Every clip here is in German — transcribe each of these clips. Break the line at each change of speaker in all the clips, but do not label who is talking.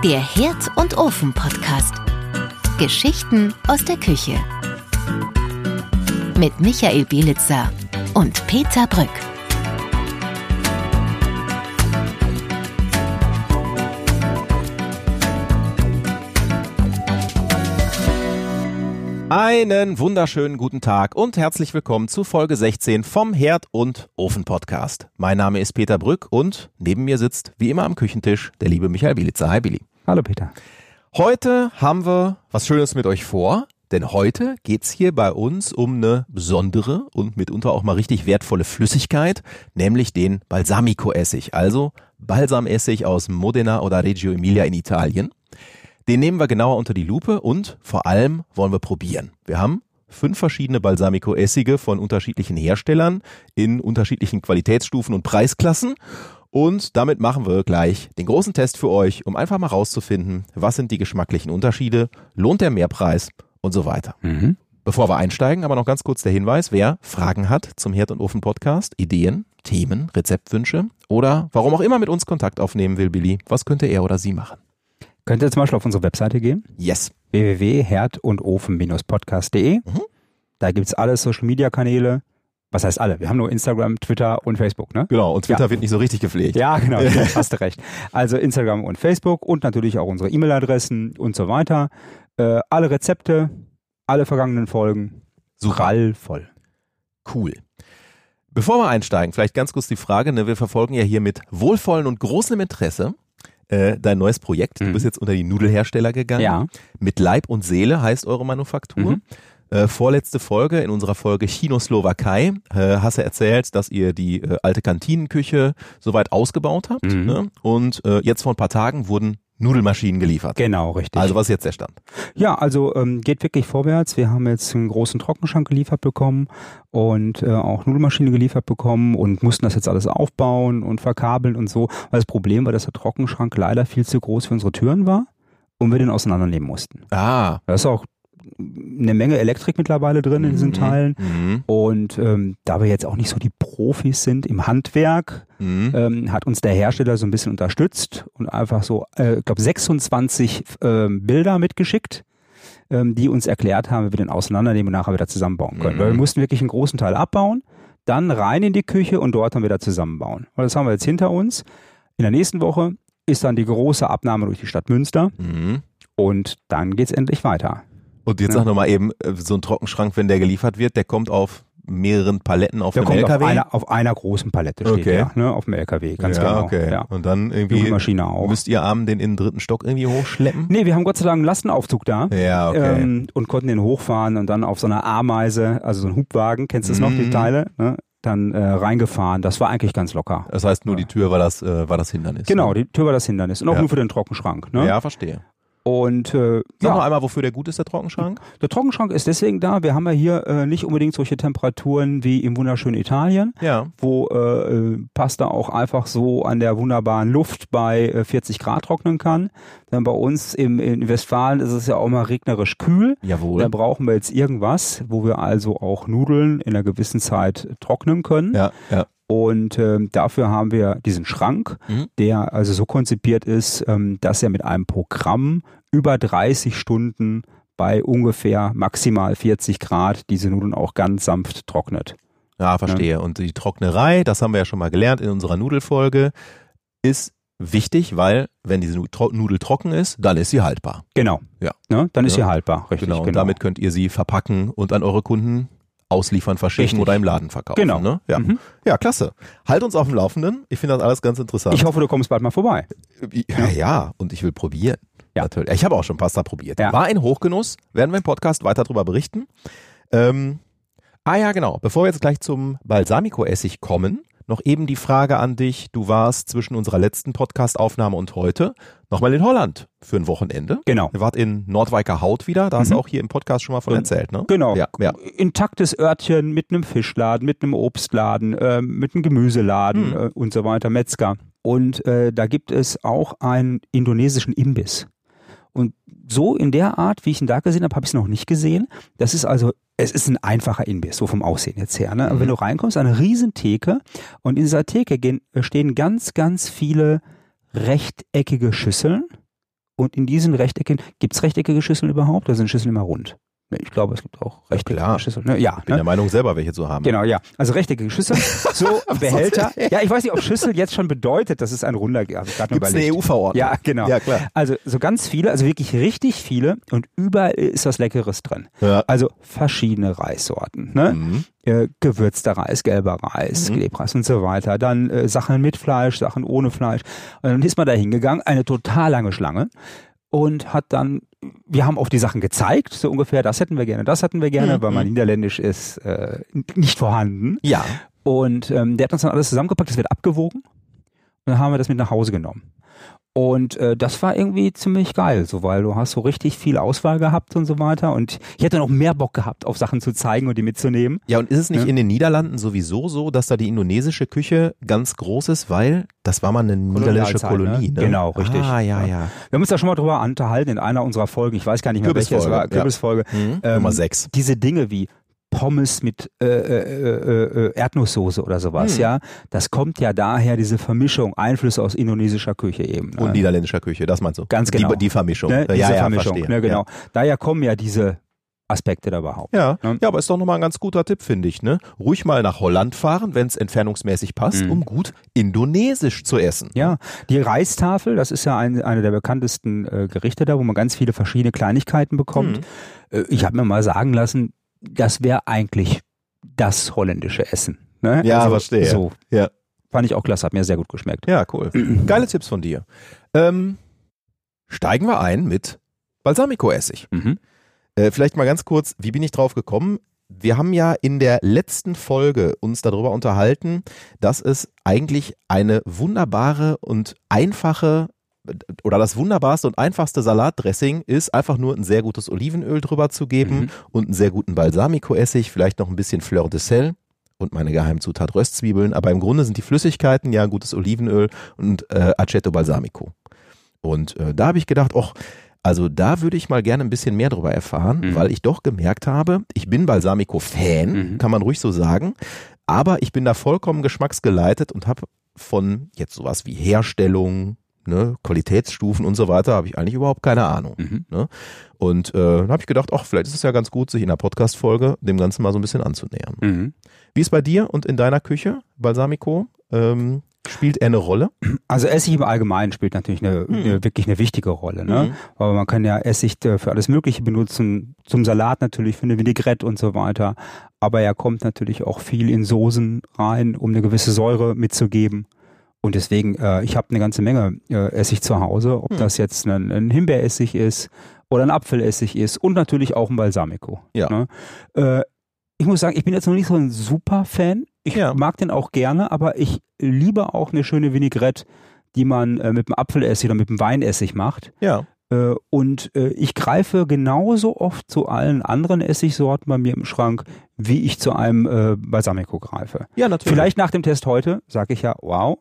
Der Herd- und Ofen-Podcast. Geschichten aus der Küche. Mit Michael Bielitzer und Peter Brück.
Einen wunderschönen guten Tag und herzlich willkommen zu Folge 16 vom Herd- und Ofen-Podcast. Mein Name ist Peter Brück und neben mir sitzt, wie immer am Küchentisch, der liebe Michael Bielitzer. Hi Billy.
Hallo Peter.
Heute haben wir was Schönes mit euch vor, denn heute geht's hier bei uns um eine besondere und mitunter auch mal richtig wertvolle Flüssigkeit, nämlich den Balsamico-Essig, also Balsamessig aus Modena oder Reggio Emilia in Italien. Den nehmen wir genauer unter die Lupe und vor allem wollen wir probieren. Wir haben 5 verschiedene Balsamico-Essige von unterschiedlichen Herstellern in unterschiedlichen Qualitätsstufen und Preisklassen. Und damit machen wir gleich den großen Test für euch, um einfach mal rauszufinden, was sind die geschmacklichen Unterschiede, lohnt der Mehrpreis und so weiter. Bevor wir einsteigen, aber noch ganz kurz der Hinweis, wer Fragen hat zum Herd- und Ofen-Podcast, Ideen, Themen, Rezeptwünsche oder warum auch immer mit uns Kontakt aufnehmen will, Billy, was könnte er oder sie machen?
Könnt ihr zum Beispiel auf unsere Webseite gehen?
Yes.
www.herd-und-ofen-podcast.de. Da gibt es alle Social-Media-Kanäle. Was heißt alle? Wir haben nur Instagram, Twitter und Facebook, ne?
Genau, und Twitter wird nicht so richtig gepflegt.
Ja, genau, hast du recht. Also Instagram und Facebook und natürlich auch unsere E-Mail-Adressen und so weiter. Alle Rezepte, alle vergangenen Folgen. Prallvoll.
Cool. Bevor wir einsteigen, vielleicht ganz kurz die Frage, ne, wir verfolgen ja hier mit wohlvollen und großem Interesse dein neues Projekt. Du bist jetzt unter die Nudelhersteller gegangen.
Ja.
Mit Leib und Seele heißt eure Manufaktur. Vorletzte Folge, in unserer Folge Chino-Slowakei, hast du erzählt, dass ihr die alte Kantinenküche soweit ausgebaut habt. Ne? Und jetzt vor ein paar Tagen wurden Nudelmaschinen geliefert.
Genau, richtig.
Also was ist jetzt der Stand?
Ja, also geht wirklich vorwärts. Wir haben jetzt einen großen Trockenschrank geliefert bekommen und auch Nudelmaschine geliefert bekommen und mussten das jetzt alles aufbauen und verkabeln und so. Weil das Problem war, dass der Trockenschrank leider viel zu groß für unsere Türen war und wir den auseinandernehmen mussten.
Ah.
Das ist auch eine Menge Elektrik mittlerweile drin in diesen Teilen und da wir jetzt auch nicht so die Profis sind im Handwerk, hat uns der Hersteller so ein bisschen unterstützt und einfach so, ich glaube 26 Bilder mitgeschickt, die uns erklärt haben, wie wir den auseinandernehmen und nachher wieder zusammenbauen können. Weil wir mussten wirklich einen großen Teil abbauen, dann rein in die Küche und dort dann wieder zusammenbauen. Und das haben wir jetzt hinter uns. In der nächsten Woche ist dann die große Abnahme durch die Stadt Münster und dann geht's endlich weiter.
Und jetzt sag nochmal eben, so ein Trockenschrank, wenn der geliefert wird, der kommt auf mehreren Paletten auf dem LKW?
Auf einer großen Palette steht der, ne, auf dem LKW, ganz genau.
Okay.
Ja.
Und dann irgendwie
Maschine auch.
Müsst ihr abends den in den 3. Stock irgendwie hochschleppen?
Nee, wir haben Gott sei Dank einen Lastenaufzug da.
Ja, okay.
Und konnten den hochfahren und dann auf so einer Ameise, also so ein Hubwagen, kennst du das noch, die Teile, ne? Dann reingefahren. Das war eigentlich ganz locker.
Das heißt, nur die Tür war das Hindernis.
Genau, die Tür war das Hindernis. Und auch nur für den Trockenschrank. Ne?
Ja, verstehe.
Und
Sag noch einmal, wofür der gut ist, der Trockenschrank?
Der Trockenschrank ist deswegen da, wir haben ja hier nicht unbedingt solche Temperaturen wie im wunderschönen Italien, wo Pasta auch einfach so an der wunderbaren Luft bei 40 Grad trocknen kann. Dann bei uns in Westfalen ist es ja auch mal regnerisch kühl.
Jawohl.
Da brauchen wir jetzt irgendwas, wo wir also auch Nudeln in einer gewissen Zeit trocknen können.
Ja.
Und dafür haben wir diesen Schrank, der also so konzipiert ist, dass er mit einem Programm über 30 Stunden bei ungefähr maximal 40 Grad diese Nudeln auch ganz sanft trocknet.
Ja, verstehe. Ja. Und die Trocknerei, das haben wir ja schon mal gelernt in unserer Nudelfolge, ist wichtig, weil wenn diese Nudel trocken ist, dann ist sie haltbar.
Genau.
Ja.
Ne? Dann ist sie haltbar, richtig.
Genau. Und damit könnt ihr sie verpacken und an eure Kunden ausliefern, verschicken oder im Laden verkaufen.
Genau.
Ne? Ja. Ja, klasse. Halt uns auf dem Laufenden. Ich finde das alles ganz interessant.
Ich hoffe, du kommst bald mal vorbei.
Ja, und ich will probieren.
Ja.
Natürlich. Ich habe auch schon Pasta probiert.
Ja.
War ein Hochgenuss. Werden wir im Podcast weiter darüber berichten. Ja, genau. Bevor wir jetzt gleich zum Balsamico-Essig kommen, noch eben die Frage an dich. Du warst zwischen unserer letzten Podcast-Aufnahme und heute nochmal in Holland für ein Wochenende.
Genau.
Ihr wart in Nordwijkerhout wieder. Da hast du auch hier im Podcast schon mal von erzählt, ne?
Genau.
Ja.
Intaktes Örtchen mit einem Fischladen, mit einem Obstladen, mit einem Gemüseladen und so weiter, Metzger. Und da gibt es auch einen indonesischen Imbiss. Und so in der Art, wie ich ihn da gesehen habe, habe ich es noch nicht gesehen. Das ist also, es ist ein einfacher Imbiss, so vom Aussehen jetzt her. Ne? Aber wenn du reinkommst, eine riesen Theke und in dieser Theke stehen ganz, ganz viele rechteckige Schüsseln und in diesen Rechteckigen, gibt es rechteckige Schüsseln überhaupt? Oder sind Schüsseln immer rund? Ich glaube, es gibt auch rechteckige Schüsseln. Ne? Ja,
ich bin der Meinung, selber welche zu haben.
Genau, ja. Also rechteckige Schüsseln, so Behälter. Ja, ich weiß nicht, ob Schüssel jetzt schon bedeutet, dass es ein runder gibt.
Gibt es eine EU-Verordnung?
Ja, genau.
Ja, klar.
Also so ganz viele, also wirklich richtig viele und überall ist was Leckeres drin.
Ja.
Also verschiedene Reissorten. Ne? Gewürzter Reis, gelber Reis, Klebreis und so weiter. Dann Sachen mit Fleisch, Sachen ohne Fleisch. Und dann ist man da hingegangen, eine total lange Schlange. Und hat dann, wir haben auf die Sachen gezeigt, so ungefähr, das hätten wir gerne, weil mein Niederländisch ist nicht vorhanden.
Ja.
Und der hat uns dann alles zusammengepackt, das wird abgewogen und dann haben wir das mit nach Hause genommen. Und das war irgendwie ziemlich geil, so, weil du hast so richtig viel Auswahl gehabt und so weiter. Und ich hätte noch mehr Bock gehabt, auf Sachen zu zeigen und die mitzunehmen.
Ja, und ist es nicht in den Niederlanden sowieso so, dass da die indonesische Küche ganz groß ist, weil das war mal eine niederländische Kolonie, ne?
Genau, richtig.
Ah, ja.
Wir haben uns da schon mal drüber unterhalten in einer unserer Folgen, ich weiß gar nicht mehr, welche es war, Kürbisfolge.
Nummer 6.
Diese Dinge wie Pommes mit Erdnusssoße oder sowas, ja. Das kommt ja daher, diese Vermischung, Einflüsse aus indonesischer Küche eben. Ne?
Und niederländischer Küche, das meinst du?
Ganz genau.
Die Vermischung.
Ne? Diese Vermischung,
verstehe.
Ne, genau.
Ja.
Daher kommen ja diese Aspekte da überhaupt.
Ja.
Ne?
Ja, aber ist doch nochmal ein ganz guter Tipp, finde ich. Ne? Ruhig mal nach Holland fahren, wenn es entfernungsmäßig passt, um gut indonesisch zu essen.
Ja, die Reistafel, das ist ja eine der bekanntesten Gerichte da, wo man ganz viele verschiedene Kleinigkeiten bekommt. Ich habe mir mal sagen lassen, das wäre eigentlich das holländische Essen. Ne?
Ja,
also,
verstehe.
So.
Ja.
Fand ich auch klasse, hat mir sehr gut geschmeckt.
Ja, cool. Geile Tipps von dir. Steigen wir ein mit Balsamico-Essig. Vielleicht mal ganz kurz, wie bin ich drauf gekommen? Wir haben ja in der letzten Folge uns darüber unterhalten, dass es eigentlich eine wunderbare und einfache oder das wunderbarste und einfachste Salatdressing ist, einfach nur ein sehr gutes Olivenöl drüber zu geben und einen sehr guten Balsamico-Essig, vielleicht noch ein bisschen Fleur de Sel und meine Geheimzutat Röstzwiebeln, aber im Grunde sind die Flüssigkeiten ja gutes Olivenöl und Aceto Balsamico. Und da habe ich gedacht, also da würde ich mal gerne ein bisschen mehr drüber erfahren, weil ich doch gemerkt habe, ich bin Balsamico-Fan, kann man ruhig so sagen, aber ich bin da vollkommen geschmacksgeleitet und habe von jetzt sowas wie Herstellung, ne, Qualitätsstufen und so weiter, habe ich eigentlich überhaupt keine Ahnung. Ne? Und dann habe ich gedacht, vielleicht ist es ja ganz gut, sich in einer Podcast-Folge dem Ganzen mal so ein bisschen anzunähern. Wie ist bei dir und in deiner Küche, Balsamico? Spielt er eine Rolle?
Also Essig im Allgemeinen spielt natürlich wirklich eine wichtige Rolle. Ne? Aber man kann ja Essig für alles Mögliche benutzen, zum Salat natürlich, für eine Vinaigrette und so weiter. Aber er kommt natürlich auch viel in Soßen rein, um eine gewisse Säure mitzugeben. Und deswegen, ich habe eine ganze Menge Essig zu Hause, ob das jetzt ein Himbeeressig ist oder ein Apfelessig ist und natürlich auch ein Balsamico.
Ja.
Ne? Ich muss sagen, ich bin jetzt noch nicht so ein Super-Fan. Ich mag den auch gerne, aber ich liebe auch eine schöne Vinaigrette, die man mit dem Apfelessig oder mit dem Weinessig macht.
Ja.
Und ich greife genauso oft zu allen anderen Essigsorten bei mir im Schrank, wie ich zu einem Balsamico greife.
Ja, natürlich.
Vielleicht nach dem Test heute sage ich ja, wow.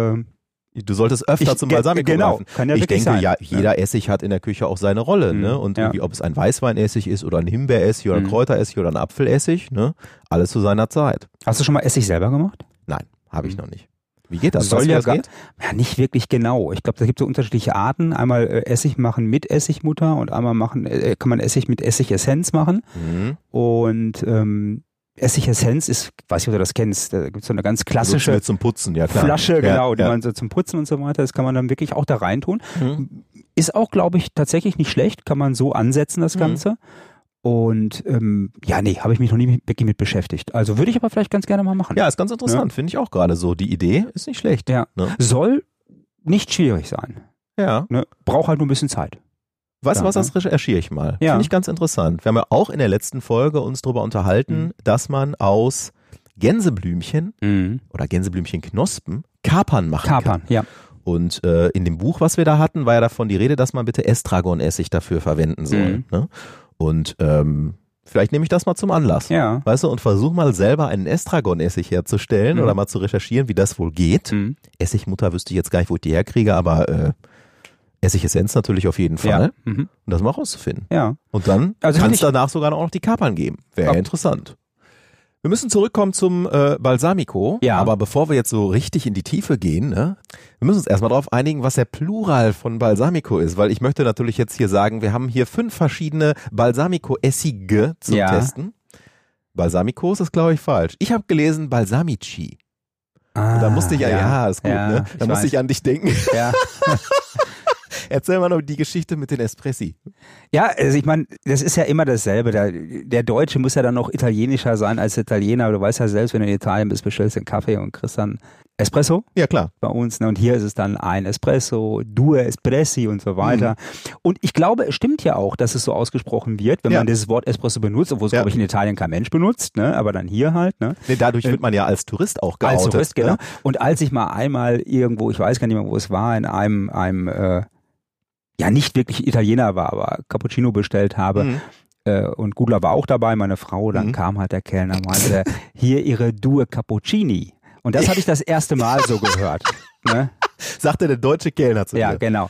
Du solltest öfter zum Balsamico greifen.
Kann ja
ich
wirklich
denke,
sein.
Jeder Essig hat in der Küche auch seine Rolle. Ne? Und irgendwie, ob es ein Weißweinessig ist oder ein Himbeeressig oder ein Kräuteressig oder ein Apfelessig, ne? Alles zu seiner Zeit.
Hast du schon mal Essig selber gemacht?
Nein, habe ich noch nicht. Wie geht das?
Soll ja
das geht?
Ja, nicht wirklich genau. Ich glaube, da gibt es so unterschiedliche Arten. Einmal Essig machen mit Essigmutter und einmal kann man Essig mit Essigessenz machen. Und Essigessenz ist, weiß ich, ob du das kennst, da gibt es so eine ganz klassische
zum Putzen, ja klar.
Flasche, genau, die man so zum Putzen und so weiter, das kann man dann wirklich auch da reintun. Ist auch, glaube ich, tatsächlich nicht schlecht, kann man so ansetzen, das Ganze. Und habe ich mich noch nie wirklich mit beschäftigt. Also würde ich aber vielleicht ganz gerne mal machen.
Ja, ist ganz interessant, finde ich auch gerade so. Die Idee ist nicht schlecht.
Ja.
Ne?
Soll nicht schwierig sein.
Ja.
Ne? Braucht halt nur ein bisschen Zeit.
Weißt du was, das recherchiere ich mal.
Ja.
Finde ich ganz interessant. Wir haben ja auch in der letzten Folge uns darüber unterhalten, dass man aus Gänseblümchen oder Gänseblümchenknospen Kapern machen kann.
Ja.
Und in dem Buch, was wir da hatten, war ja davon die Rede, dass man bitte Estragonessig dafür verwenden soll. Ne? Und vielleicht nehme ich das mal zum Anlass.
Ja.
Weißt du, und versuche mal selber einen Estragonessig herzustellen oder mal zu recherchieren, wie das wohl geht. Essigmutter wüsste ich jetzt gar nicht, wo ich die herkriege, aber Essigessenz natürlich auf jeden Fall.
Ja.
Und das mal rauszufinden.
Ja.
Und dann kann es danach sogar auch noch die Kapern geben. Wäre ja interessant. Wir müssen zurückkommen zum Balsamico, aber bevor wir jetzt so richtig in die Tiefe gehen, ne, wir müssen uns erstmal darauf einigen, was der Plural von Balsamico ist, weil ich möchte natürlich jetzt hier sagen, wir haben hier 5 verschiedene Balsamico-Essige zum Testen. Balsamicos ist, glaube ich, falsch. Ich habe gelesen Balsamici. Da musste ich ist gut, ne? Da musste ich an dich denken. Ja. Erzähl mal noch die Geschichte mit den Espressi.
Ja, also ich meine, das ist ja immer dasselbe. Der Deutsche muss ja dann noch italienischer sein als Italiener. Du weißt ja selbst, wenn du in Italien bist, bestellst du einen Kaffee und kriegst dann Espresso.
Ja, klar.
Bei uns. Ne? Und hier ist es dann ein Espresso, due Espressi und so weiter. Und ich glaube, es stimmt ja auch, dass es so ausgesprochen wird, wenn man dieses Wort Espresso benutzt, obwohl es, glaube ich, in Italien kein Mensch benutzt, ne? Aber dann hier halt. Ne?
Nee, dadurch wird man ja als Tourist auch geoutet.
Als Tourist, genau. Und als ich mal einmal irgendwo, ich weiß gar nicht mehr, wo es war, in einem nicht wirklich Italiener war, aber Cappuccino bestellt habe und Gudla war auch dabei, meine Frau, dann kam halt der Kellner und meinte, hier ihre Due Cappuccini. Und das hatte ich das erste Mal so gehört. Ne?
Sagte der deutsche Kellner zu dir.
Ja, genau.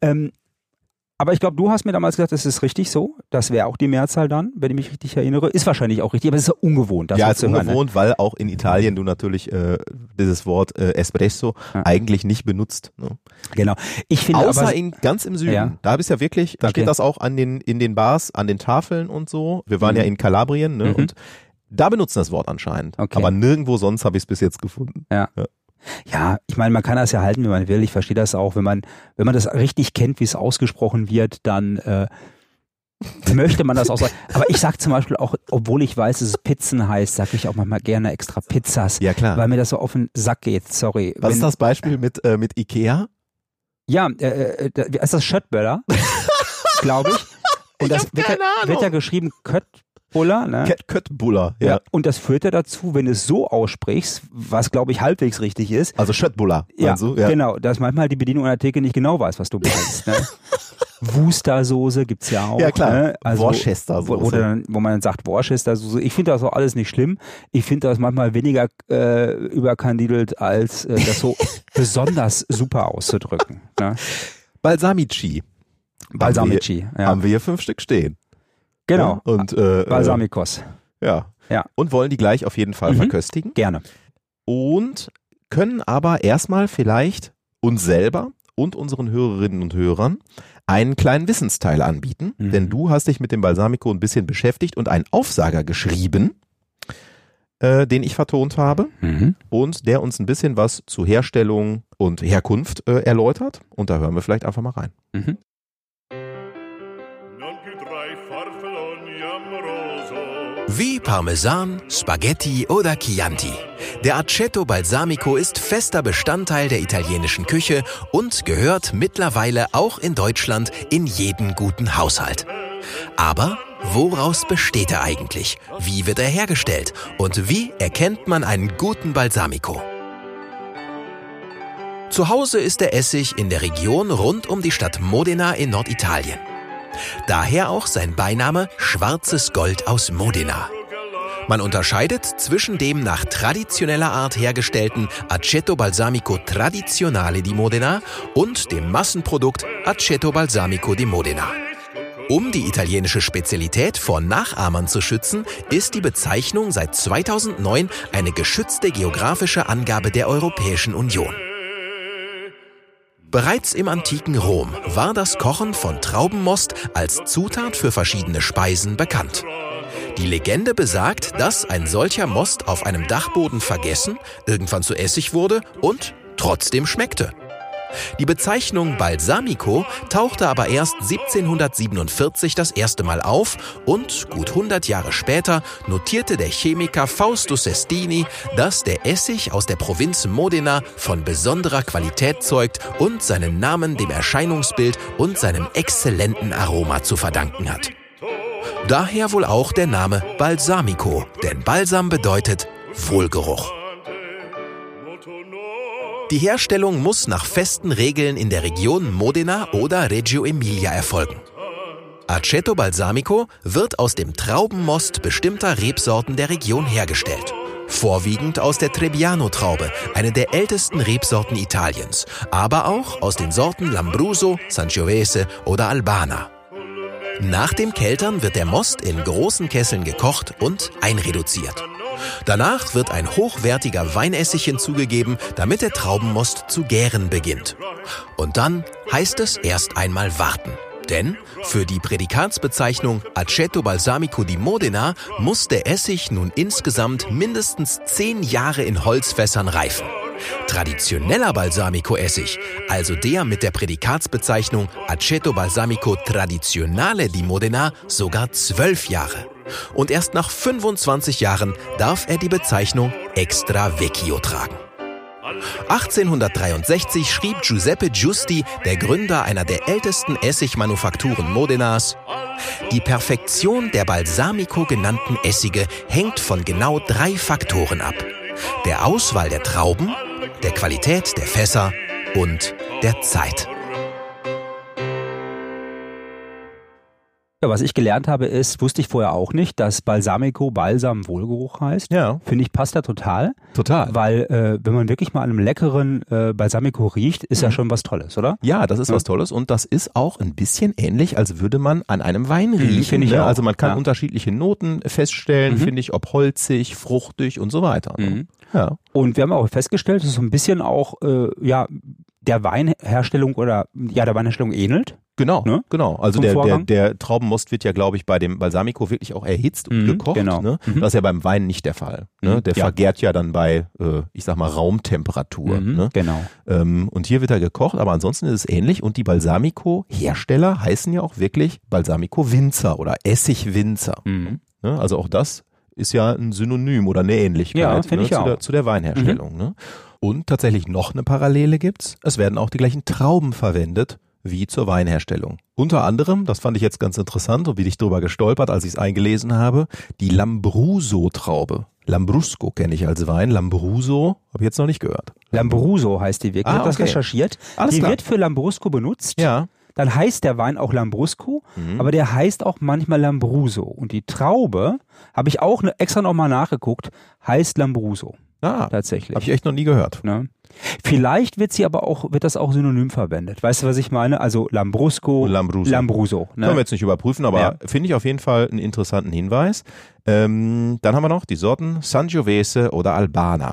Aber ich glaube, du hast mir damals gesagt, das ist richtig so. Das wäre auch die Mehrzahl dann, wenn ich mich richtig erinnere. Ist wahrscheinlich auch richtig, aber es ist ja ungewohnt.
Das ist ungewohnt, weil auch in Italien du natürlich dieses Wort Espresso eigentlich nicht benutzt. Ne?
Genau. Ich finde
außer ganz im Süden. Da habe ich ja wirklich, da steht das auch in den Bars, an den Tafeln und so. Wir waren ja in Kalabrien, ne? Und da benutzen das Wort anscheinend. Okay. Aber nirgendwo sonst habe ich es bis jetzt gefunden.
Ja, ich meine, man kann das ja halten, wie man will. Ich verstehe das auch. Wenn man das richtig kennt, wie es ausgesprochen wird, dann möchte man das auch sagen. Aber ich sag zum Beispiel auch, obwohl ich weiß, dass es Pizzen heißt, sage ich auch manchmal gerne extra Pizzas.
Ja, klar.
Weil mir das so auf den Sack geht. Sorry.
Was ist das Beispiel mit Ikea?
Ja, ist das Schöttböller? Glaube ich. Und das wird ja geschrieben Köttbullar, ne?
Köttbullar, ja.
Und das führt ja dazu, wenn du es so aussprichst, was glaube ich halbwegs richtig ist.
Also Schöttbullar, meinst du?
Ja, genau, dass manchmal die Bedienung an der Theke nicht genau weiß, was du meinst. Ne? Wustersoße gibt's ja auch.
Ja, klar.
Ne? Also,
Worcestersoße.
Wo man dann sagt Worcestersoße. Ich finde das auch alles nicht schlimm. Ich finde das manchmal weniger überkandidelt, als das so besonders super auszudrücken. Ne?
Balsamici. Haben wir hier 5 Stück stehen.
Genau.
Ja, und
Balsamicos.
Ja. Und wollen die gleich auf jeden Fall verköstigen.
Gerne.
Und können aber erstmal vielleicht uns selber und unseren Hörerinnen und Hörern einen kleinen Wissensteil anbieten. Denn du hast dich mit dem Balsamico ein bisschen beschäftigt und einen Aufsager geschrieben, den ich vertont habe und der uns ein bisschen was zu Herstellung und Herkunft erläutert. Und da hören wir vielleicht einfach mal rein.
Wie Parmesan, Spaghetti oder Chianti. Der Aceto Balsamico ist fester Bestandteil der italienischen Küche und gehört mittlerweile auch in Deutschland in jeden guten Haushalt. Aber woraus besteht er eigentlich? Wie wird er hergestellt? Und wie erkennt man einen guten Balsamico? Zu Hause ist der Essig in der Region rund um die Stadt Modena in Norditalien. Daher auch sein Beiname Schwarzes Gold aus Modena. Man unterscheidet zwischen dem nach traditioneller Art hergestellten Aceto Balsamico Tradizionale di Modena und dem Massenprodukt Aceto Balsamico di Modena. Um die italienische Spezialität vor Nachahmern zu schützen, ist die Bezeichnung seit 2009 eine geschützte geografische Angabe der Europäischen Union. Bereits im antiken Rom war das Kochen von Traubenmost als Zutat für verschiedene Speisen bekannt. Die Legende besagt, dass ein solcher Most auf einem Dachboden vergessen, irgendwann zu Essig wurde und trotzdem schmeckte. Die Bezeichnung Balsamico tauchte aber erst 1747 das erste Mal auf und gut 100 Jahre später notierte der Chemiker Fausto Sestini, dass der Essig aus der Provinz Modena von besonderer Qualität zeugt und seinen Namen dem Erscheinungsbild und seinem exzellenten Aroma zu verdanken hat. Daher wohl auch der Name Balsamico, denn Balsam bedeutet Wohlgeruch. Die Herstellung muss nach festen Regeln in der Region Modena oder Reggio Emilia erfolgen. Aceto Balsamico wird aus dem Traubenmost bestimmter Rebsorten der Region hergestellt. Vorwiegend aus der Trebbiano-Traube, eine der ältesten Rebsorten Italiens, aber auch aus den Sorten Lambruso, Sangiovese oder Albana. Nach dem Keltern wird der Most in großen Kesseln gekocht und einreduziert. Danach wird ein hochwertiger Weinessig hinzugegeben, damit der Traubenmost zu gären beginnt. Und dann heißt es erst einmal warten. Denn für die Prädikatsbezeichnung Aceto Balsamico di Modena muss der Essig nun insgesamt mindestens 10 Jahre in Holzfässern reifen. Traditioneller Balsamico-Essig, also der mit der Prädikatsbezeichnung Aceto Balsamico Tradizionale di Modena, sogar 12 Jahre. Und erst nach 25 Jahren darf er die Bezeichnung Extra Vecchio tragen. 1863 schrieb Giuseppe Giusti, der Gründer einer der ältesten Essigmanufakturen Modenas: Die Perfektion der Balsamico genannten Essige hängt von genau 3 Faktoren ab: der Auswahl der Trauben, der Qualität der Fässer und der Zeit.
Ja, was ich gelernt habe ist, wusste ich vorher auch nicht, dass Balsamico Balsam Wohlgeruch heißt.
Ja.
Finde ich, passt da total.
Total.
Weil wenn man wirklich mal an einem leckeren Balsamico riecht, ist ja schon was Tolles, oder?
Ja, das ist was Tolles und das ist auch ein bisschen ähnlich, als würde man an einem Wein riechen.
Finde ich
ne?
auch.
Also man kann unterschiedliche Noten feststellen, finde ich, ob holzig, fruchtig und so weiter. Ne? Ja.
Und wir haben auch festgestellt, dass es so ein bisschen auch der Weinherstellung der Weinherstellung ähnelt.
Genau,
Ne?
genau. Also der Traubenmost wird ja, glaube ich, bei dem Balsamico wirklich auch erhitzt und gekocht.
genau.
Ne? Das ist ja beim Wein nicht der Fall. Ne? Der vergärt ja dann bei, ich sag mal, Raumtemperatur. Ne?
Genau.
Und hier wird er gekocht, aber ansonsten ist es ähnlich. Und die Balsamico-Hersteller heißen ja auch wirklich Balsamico-Winzer oder Essigwinzer. Ne? Also auch das ist ja ein Synonym oder eine Ähnlichkeit,
Ja, finde ich auch.
zu der Weinherstellung. Ne? Und tatsächlich noch eine Parallele gibt's. Es werden auch die gleichen Trauben verwendet wie zur Weinherstellung. Unter anderem, das fand ich jetzt ganz interessant und bin ich drüber gestolpert, als ich es eingelesen habe, die Lambrusco-Traube. Lambrusco kenne ich als Wein, Lambruso habe ich jetzt noch nicht gehört.
Lambruso heißt die wirklich. Ich habe das
okay.
recherchiert.
Alles
Die
klar.
wird für Lambrusco benutzt.
Ja.
Dann heißt der Wein auch Lambrusco, aber der heißt auch manchmal Lambruso. Und die Traube, habe ich auch extra nochmal nachgeguckt, heißt Lambruso. Tatsächlich.
Habe ich echt noch nie gehört.
Ne? Vielleicht wird das auch synonym verwendet. Weißt du, was ich meine? Also Lambrusco, Lambruso. Ne?
Können wir jetzt nicht überprüfen, aber finde ich auf jeden Fall einen interessanten Hinweis. Dann haben wir noch die Sorten Sangiovese oder Albana.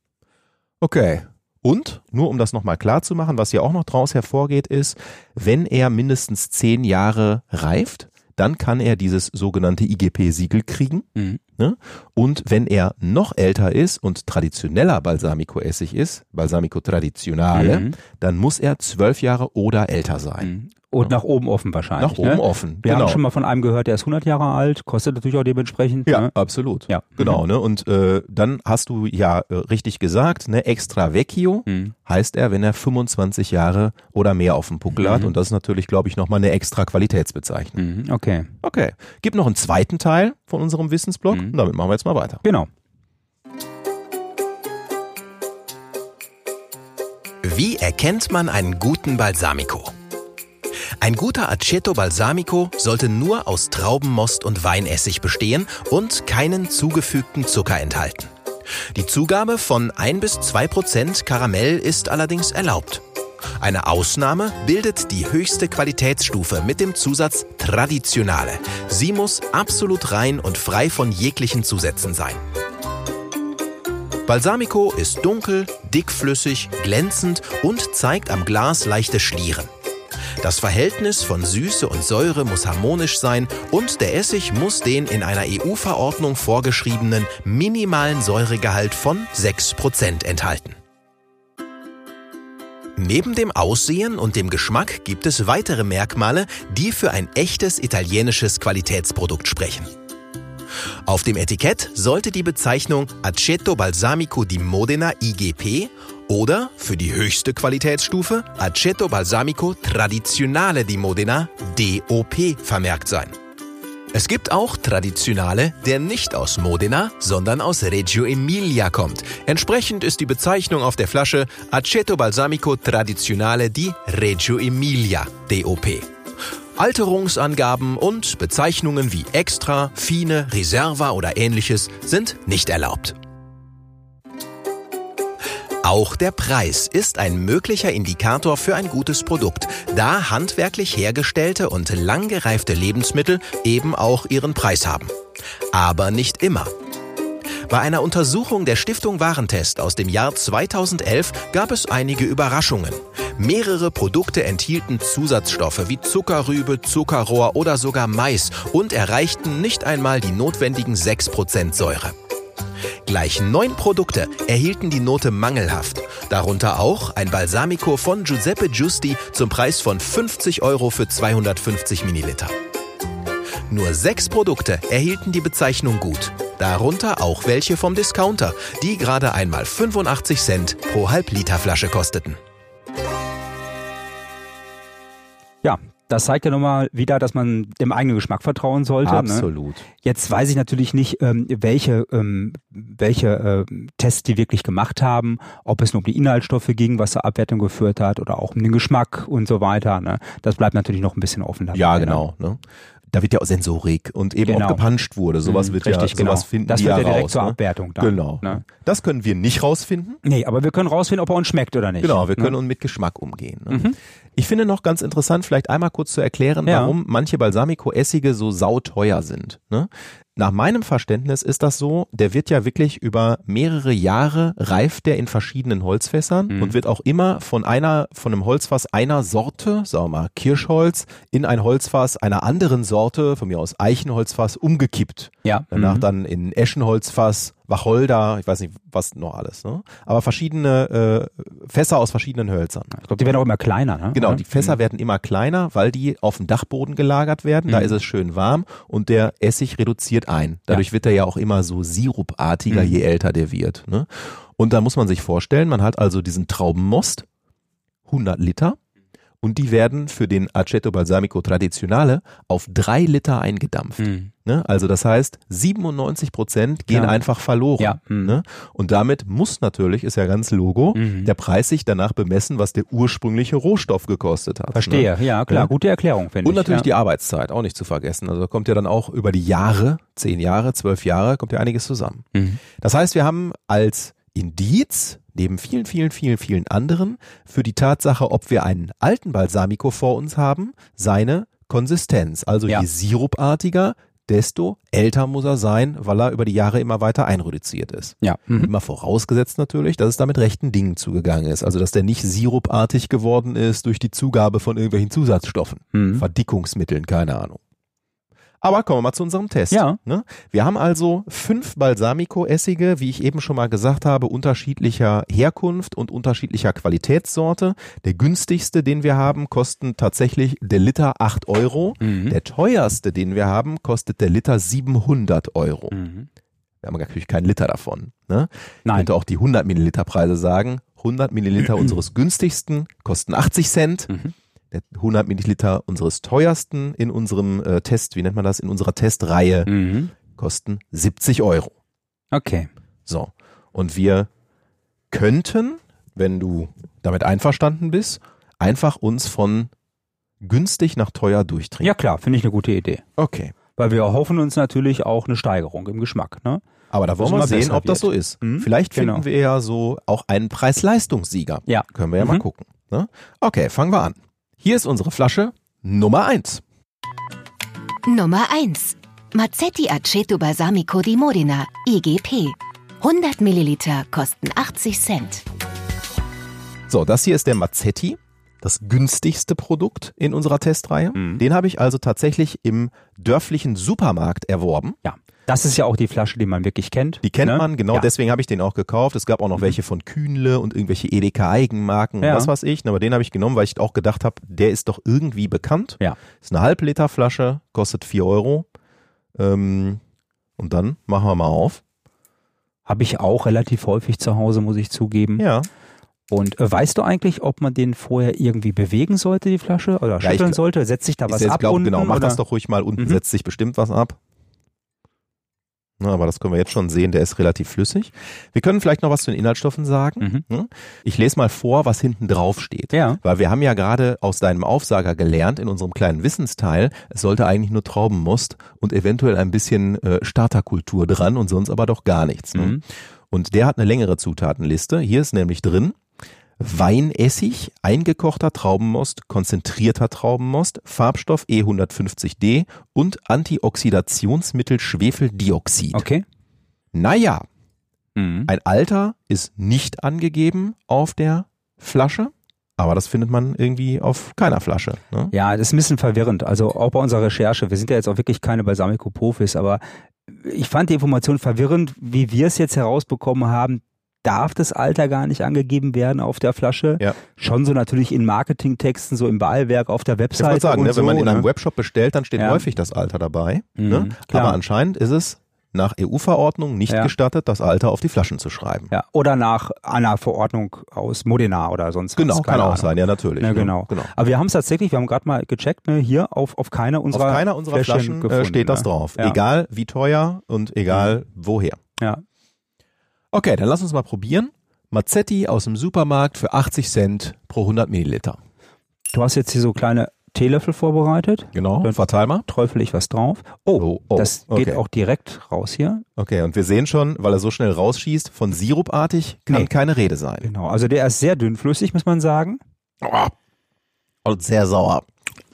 Okay. Und, nur um das nochmal klar zu machen, was hier auch noch draus hervorgeht, ist, wenn er mindestens 10 Jahre reift, dann kann er dieses sogenannte IGP-Siegel kriegen. Ne? Und wenn er noch älter ist und traditioneller Balsamico-Essig ist, Balsamico Tradizionale, dann muss er 12 Jahre oder älter sein.
Und nach oben offen wahrscheinlich.
Nach oben offen,
Wir
genau.
haben schon mal von einem gehört, der ist 100 Jahre alt, kostet natürlich auch dementsprechend.
Ja,
Ne?
absolut.
Ja.
Genau, ne? Und dann hast du ja richtig gesagt, ne, Extra Vecchio heißt er, wenn er 25 Jahre oder mehr auf dem Puckel hat. Und das ist natürlich, glaube ich, nochmal eine extra Qualitätsbezeichnung.
Okay.
Okay. Gibt noch einen zweiten Teil von unserem Wissensblock und damit machen wir jetzt mal weiter.
Genau.
Wie erkennt man einen guten Balsamico? Ein guter Aceto Balsamico sollte nur aus Traubenmost und Weinessig bestehen und keinen zugefügten Zucker enthalten. Die Zugabe von 1-2% Karamell ist allerdings erlaubt. Eine Ausnahme bildet die höchste Qualitätsstufe mit dem Zusatz Traditionale. Sie muss absolut rein und frei von jeglichen Zusätzen sein. Balsamico ist dunkel, dickflüssig, glänzend und zeigt am Glas leichte Schlieren. Das Verhältnis von Süße und Säure muss harmonisch sein und der Essig muss den in einer EU-Verordnung vorgeschriebenen minimalen Säuregehalt von 6% enthalten. Neben dem Aussehen und dem Geschmack gibt es weitere Merkmale, die für ein echtes italienisches Qualitätsprodukt sprechen. Auf dem Etikett sollte die Bezeichnung Aceto Balsamico di Modena IGP oder für die höchste Qualitätsstufe Aceto Balsamico Tradizionale di Modena DOP vermerkt sein. Es gibt auch Traditionale, der nicht aus Modena, sondern aus Reggio Emilia kommt. Entsprechend ist die Bezeichnung auf der Flasche Aceto Balsamico Tradizionale di Reggio Emilia DOP. Alterungsangaben und Bezeichnungen wie Extra, Fine, Reserva oder ähnliches sind nicht erlaubt. Auch der Preis ist ein möglicher Indikator für ein gutes Produkt, da handwerklich hergestellte und lang gereifte Lebensmittel eben auch ihren Preis haben. Aber nicht immer. Bei einer Untersuchung der Stiftung Warentest aus dem Jahr 2011 gab es einige Überraschungen. Mehrere Produkte enthielten Zusatzstoffe wie Zuckerrübe, Zuckerrohr oder sogar Mais und erreichten nicht einmal die notwendigen 6% Säure. Gleich 9 Produkte erhielten die Note mangelhaft. Darunter auch ein Balsamico von Giuseppe Giusti zum Preis von 50 € für 250 Milliliter. Nur 6 Produkte erhielten die Bezeichnung gut. Darunter auch welche vom Discounter, die gerade einmal 85 Cent pro Halbliterflasche kosteten.
Ja, das zeigt ja nochmal wieder, dass man dem eigenen Geschmack vertrauen sollte.
Absolut.
Ne? Jetzt weiß ich natürlich nicht, welche Tests die wirklich gemacht haben, ob es nur um die Inhaltsstoffe ging, was zur Abwertung geführt hat oder auch um den Geschmack und so weiter. Ne? Das bleibt natürlich noch ein bisschen offen dabei.
Ja, genau. Ne? Da wird ja auch Sensorik und eben auch gepanscht wurde. Sowas wird
richtig,
sowas finden
das
die
wird
ja
direkt
raus.
zur
Ne?
Abwertung dann.
Genau.
Ne?
Das können wir nicht rausfinden.
Nee, aber wir können rausfinden, ob er uns schmeckt oder nicht.
Genau, wir können mit Geschmack umgehen. Ne? Ich finde noch ganz interessant, vielleicht einmal kurz zu erklären, warum manche Balsamico-Essige so sauteuer sind. Ne? Nach meinem Verständnis ist das so, der wird ja wirklich über mehrere Jahre reift der in verschiedenen Holzfässern und wird auch immer von einem Holzfass einer Sorte, sagen wir mal Kirschholz, in ein Holzfass einer anderen Sorte, von mir aus Eichenholzfass, umgekippt.
Ja.
Danach dann in Eschenholzfass, Wacholder, ich weiß nicht, was noch alles. Ne? Aber verschiedene Fässer aus verschiedenen Hölzern.
Ich glaube, die werden auch immer kleiner. Ne?
Genau, die Fässer werden immer kleiner, weil die auf dem Dachboden gelagert werden. Da ist es schön warm und der Essig reduziert ein. Dadurch wird er ja auch immer so sirupartiger, je älter der wird. Ne? Und da muss man sich vorstellen, man hat also diesen Traubenmost, 100 Liter. Und die werden für den Aceto Balsamico Tradizionale auf 3 Liter eingedampft. Ne? Also das heißt, 97% gehen einfach verloren.
Ja.
Ne? Und damit muss natürlich, ist ja ganz Logo, der Preis sich danach bemessen, was der ursprüngliche Rohstoff gekostet hat.
Verstehe,
ne?
ja klar, gute Erklärung, finde ich.
Und natürlich die Arbeitszeit, auch nicht zu vergessen. Also da kommt ja dann auch über die Jahre, 10 Jahre, 12 Jahre, kommt ja einiges zusammen. Das heißt, wir haben als Indiz, neben vielen anderen, für die Tatsache, ob wir einen alten Balsamico vor uns haben, seine Konsistenz. Also je sirupartiger, desto älter muss er sein, weil er über die Jahre immer weiter einreduziert ist.
Ja.
Immer vorausgesetzt natürlich, dass es da mit rechten Dingen zugegangen ist. Also dass der nicht sirupartig geworden ist durch die Zugabe von irgendwelchen Zusatzstoffen, Verdickungsmitteln, keine Ahnung. Aber kommen wir mal zu unserem Test.
Ja.
Ne? Wir haben also 5 Balsamico-Essige, wie ich eben schon mal gesagt habe, unterschiedlicher Herkunft und unterschiedlicher Qualitätssorte. Der günstigste, den wir haben, kostet tatsächlich der Liter 8 €. Der teuerste, den wir haben, kostet der Liter 700 €. Wir haben natürlich keinen Liter davon. Ne? Ich könnte auch die 100 Milliliter Preise sagen. 100 Milliliter unseres günstigsten kosten 80 Cent. Der 100 Milliliter unseres teuersten in unserem Test, wie nennt man das, in unserer Testreihe, kosten 70 €.
Okay.
So, und wir könnten, wenn du damit einverstanden bist, einfach uns von günstig nach teuer durchtrinken.
Ja klar, finde ich eine gute Idee.
Okay.
Weil wir erhoffen uns natürlich auch eine Steigerung im Geschmack. Ne?
Aber da wollen wir sehen, ob das so ist. Vielleicht finden wir ja so auch einen Preis-Leistungssieger.
Ja.
Können wir ja mal gucken. Ne? Okay, fangen wir an. Hier ist unsere Flasche Nummer 1.
Nummer 1. Mazzetti Aceto Balsamico di Modena, IGP. 100 Milliliter kosten 80 Cent.
So, das hier ist der Mazzetti, das günstigste Produkt in unserer Testreihe. Den habe ich also tatsächlich im dörflichen Supermarkt erworben.
Ja. Das ist ja auch die Flasche, die man wirklich kennt.
Die kennt man, genau, deswegen habe ich den auch gekauft. Es gab auch noch welche von Kühnle und irgendwelche Edeka-Eigenmarken, was weiß ich. Aber den habe ich genommen, weil ich auch gedacht habe, der ist doch irgendwie bekannt.
Ja.
Ist eine Halbliter-Flasche, kostet 4 €. Und dann machen wir mal auf.
Habe ich auch relativ häufig zu Hause, muss ich zugeben.
Ja.
Und weißt du eigentlich, ob man den vorher irgendwie bewegen sollte, die Flasche? Oder schütteln sollte? Setzt sich da was ab unten?
Genau, mach
oder?
das doch ruhig mal. Unten setzt sich bestimmt was ab. Na, aber das können wir jetzt schon sehen, der ist relativ flüssig. Wir können vielleicht noch was zu den Inhaltsstoffen sagen. Ich lese mal vor, was hinten drauf steht.
Ja.
Weil wir haben ja gerade aus deinem Aufsager gelernt, in unserem kleinen Wissensteil, es sollte eigentlich nur Traubenmost und eventuell ein bisschen Starterkultur dran und sonst aber doch gar nichts. Ne? Und der hat eine längere Zutatenliste. Hier ist nämlich drin Weinessig, eingekochter Traubenmost, konzentrierter Traubenmost, Farbstoff E150D und Antioxidationsmittel Schwefeldioxid.
Okay.
Naja, Ein Alter ist nicht angegeben auf der Flasche, aber das findet man irgendwie auf keiner Flasche. Ne?
Ja, das ist ein bisschen verwirrend. Also auch bei unserer Recherche, wir sind ja jetzt auch wirklich keine Balsamico-Profis, aber ich fand die Information verwirrend, wie wir es jetzt herausbekommen haben. Darf das Alter gar nicht angegeben werden auf der Flasche?
Ja.
Schon so natürlich in Marketingtexten, so im Ballwerk auf der Webseite.
Ich wollte sagen,
und
wenn man
so,
in einem Webshop bestellt, dann steht häufig das Alter dabei. Ne?
klar.
Aber anscheinend ist es nach EU-Verordnung nicht gestattet, das Alter auf die Flaschen zu schreiben.
Ja, oder nach einer Verordnung aus Modena oder sonst was.
Genau, kann auch sein, ja natürlich.
Ja, genau. Aber wir haben es tatsächlich, wir haben gerade mal gecheckt, ne, hier auf keiner unserer
Flaschen
gefunden,
steht das drauf.
Ja.
Egal wie teuer und egal woher.
Ja.
Okay, dann lass uns mal probieren. Mazzetti aus dem Supermarkt für 80 Cent pro 100 Milliliter.
Du hast jetzt hier so kleine Teelöffel vorbereitet.
Genau,
Dann
verteil mal.
träufel ich was drauf. Oh, das geht
okay.
auch direkt raus hier.
Okay, und wir sehen schon, weil er so schnell rausschießt, von sirupartig kann keine Rede sein.
Genau, also der ist sehr dünnflüssig, muss man sagen.
Und sehr sauer.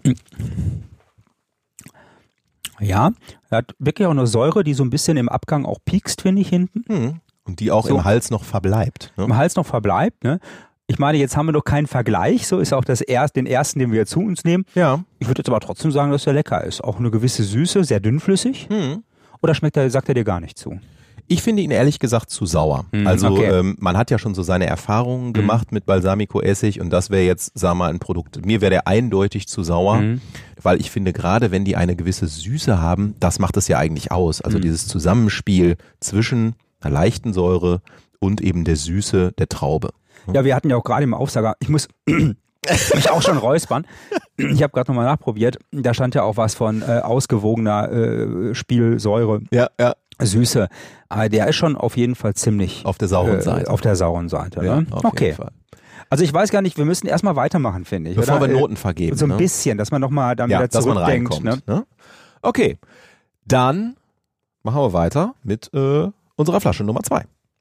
Ja, er hat wirklich auch eine Säure, die so ein bisschen im Abgang auch piekst, finde ich, hinten.
Und die auch im Hals noch verbleibt. Ne?
Im Hals noch verbleibt, ne? Ich meine, jetzt haben wir noch keinen Vergleich, so ist auch den ersten, den wir zu uns nehmen.
Ja.
Ich würde jetzt aber trotzdem sagen, dass der lecker ist. Auch eine gewisse Süße, sehr dünnflüssig. Oder sagt er dir gar nicht zu?
Ich finde ihn ehrlich gesagt zu sauer. Also man hat ja schon so seine Erfahrungen gemacht mit Balsamico-Essig und das wäre jetzt, sag mal, ein Produkt. Mir wäre der eindeutig zu sauer, weil ich finde, gerade wenn die eine gewisse Süße haben, das macht es ja eigentlich aus. Also dieses Zusammenspiel zwischen einer leichten Säure und eben der Süße der Traube.
Ja, wir hatten ja auch gerade im Aufsager, ich muss mich auch schon räuspern. Ich habe gerade nochmal nachprobiert. Da stand ja auch was von ausgewogener Spielsäure.
Ja.
Süße. Aber der ist schon auf jeden Fall ziemlich
auf der sauren Seite.
Auf der sauren Seite.
Ja,
ne?
auf jeden Fall.
Also ich weiß gar nicht, wir müssen erstmal weitermachen, finde ich.
Bevor
oder?
wir Noten vergeben.
So ein bisschen, dass man nochmal dann wieder zurückdenkt.
Ne? Okay, dann machen wir weiter mit unserer Flasche Nummer 2.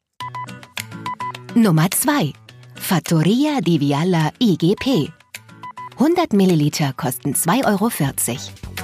Nummer 2. Fattoria di Vialla IGP. 100 Milliliter kosten 2,40 €.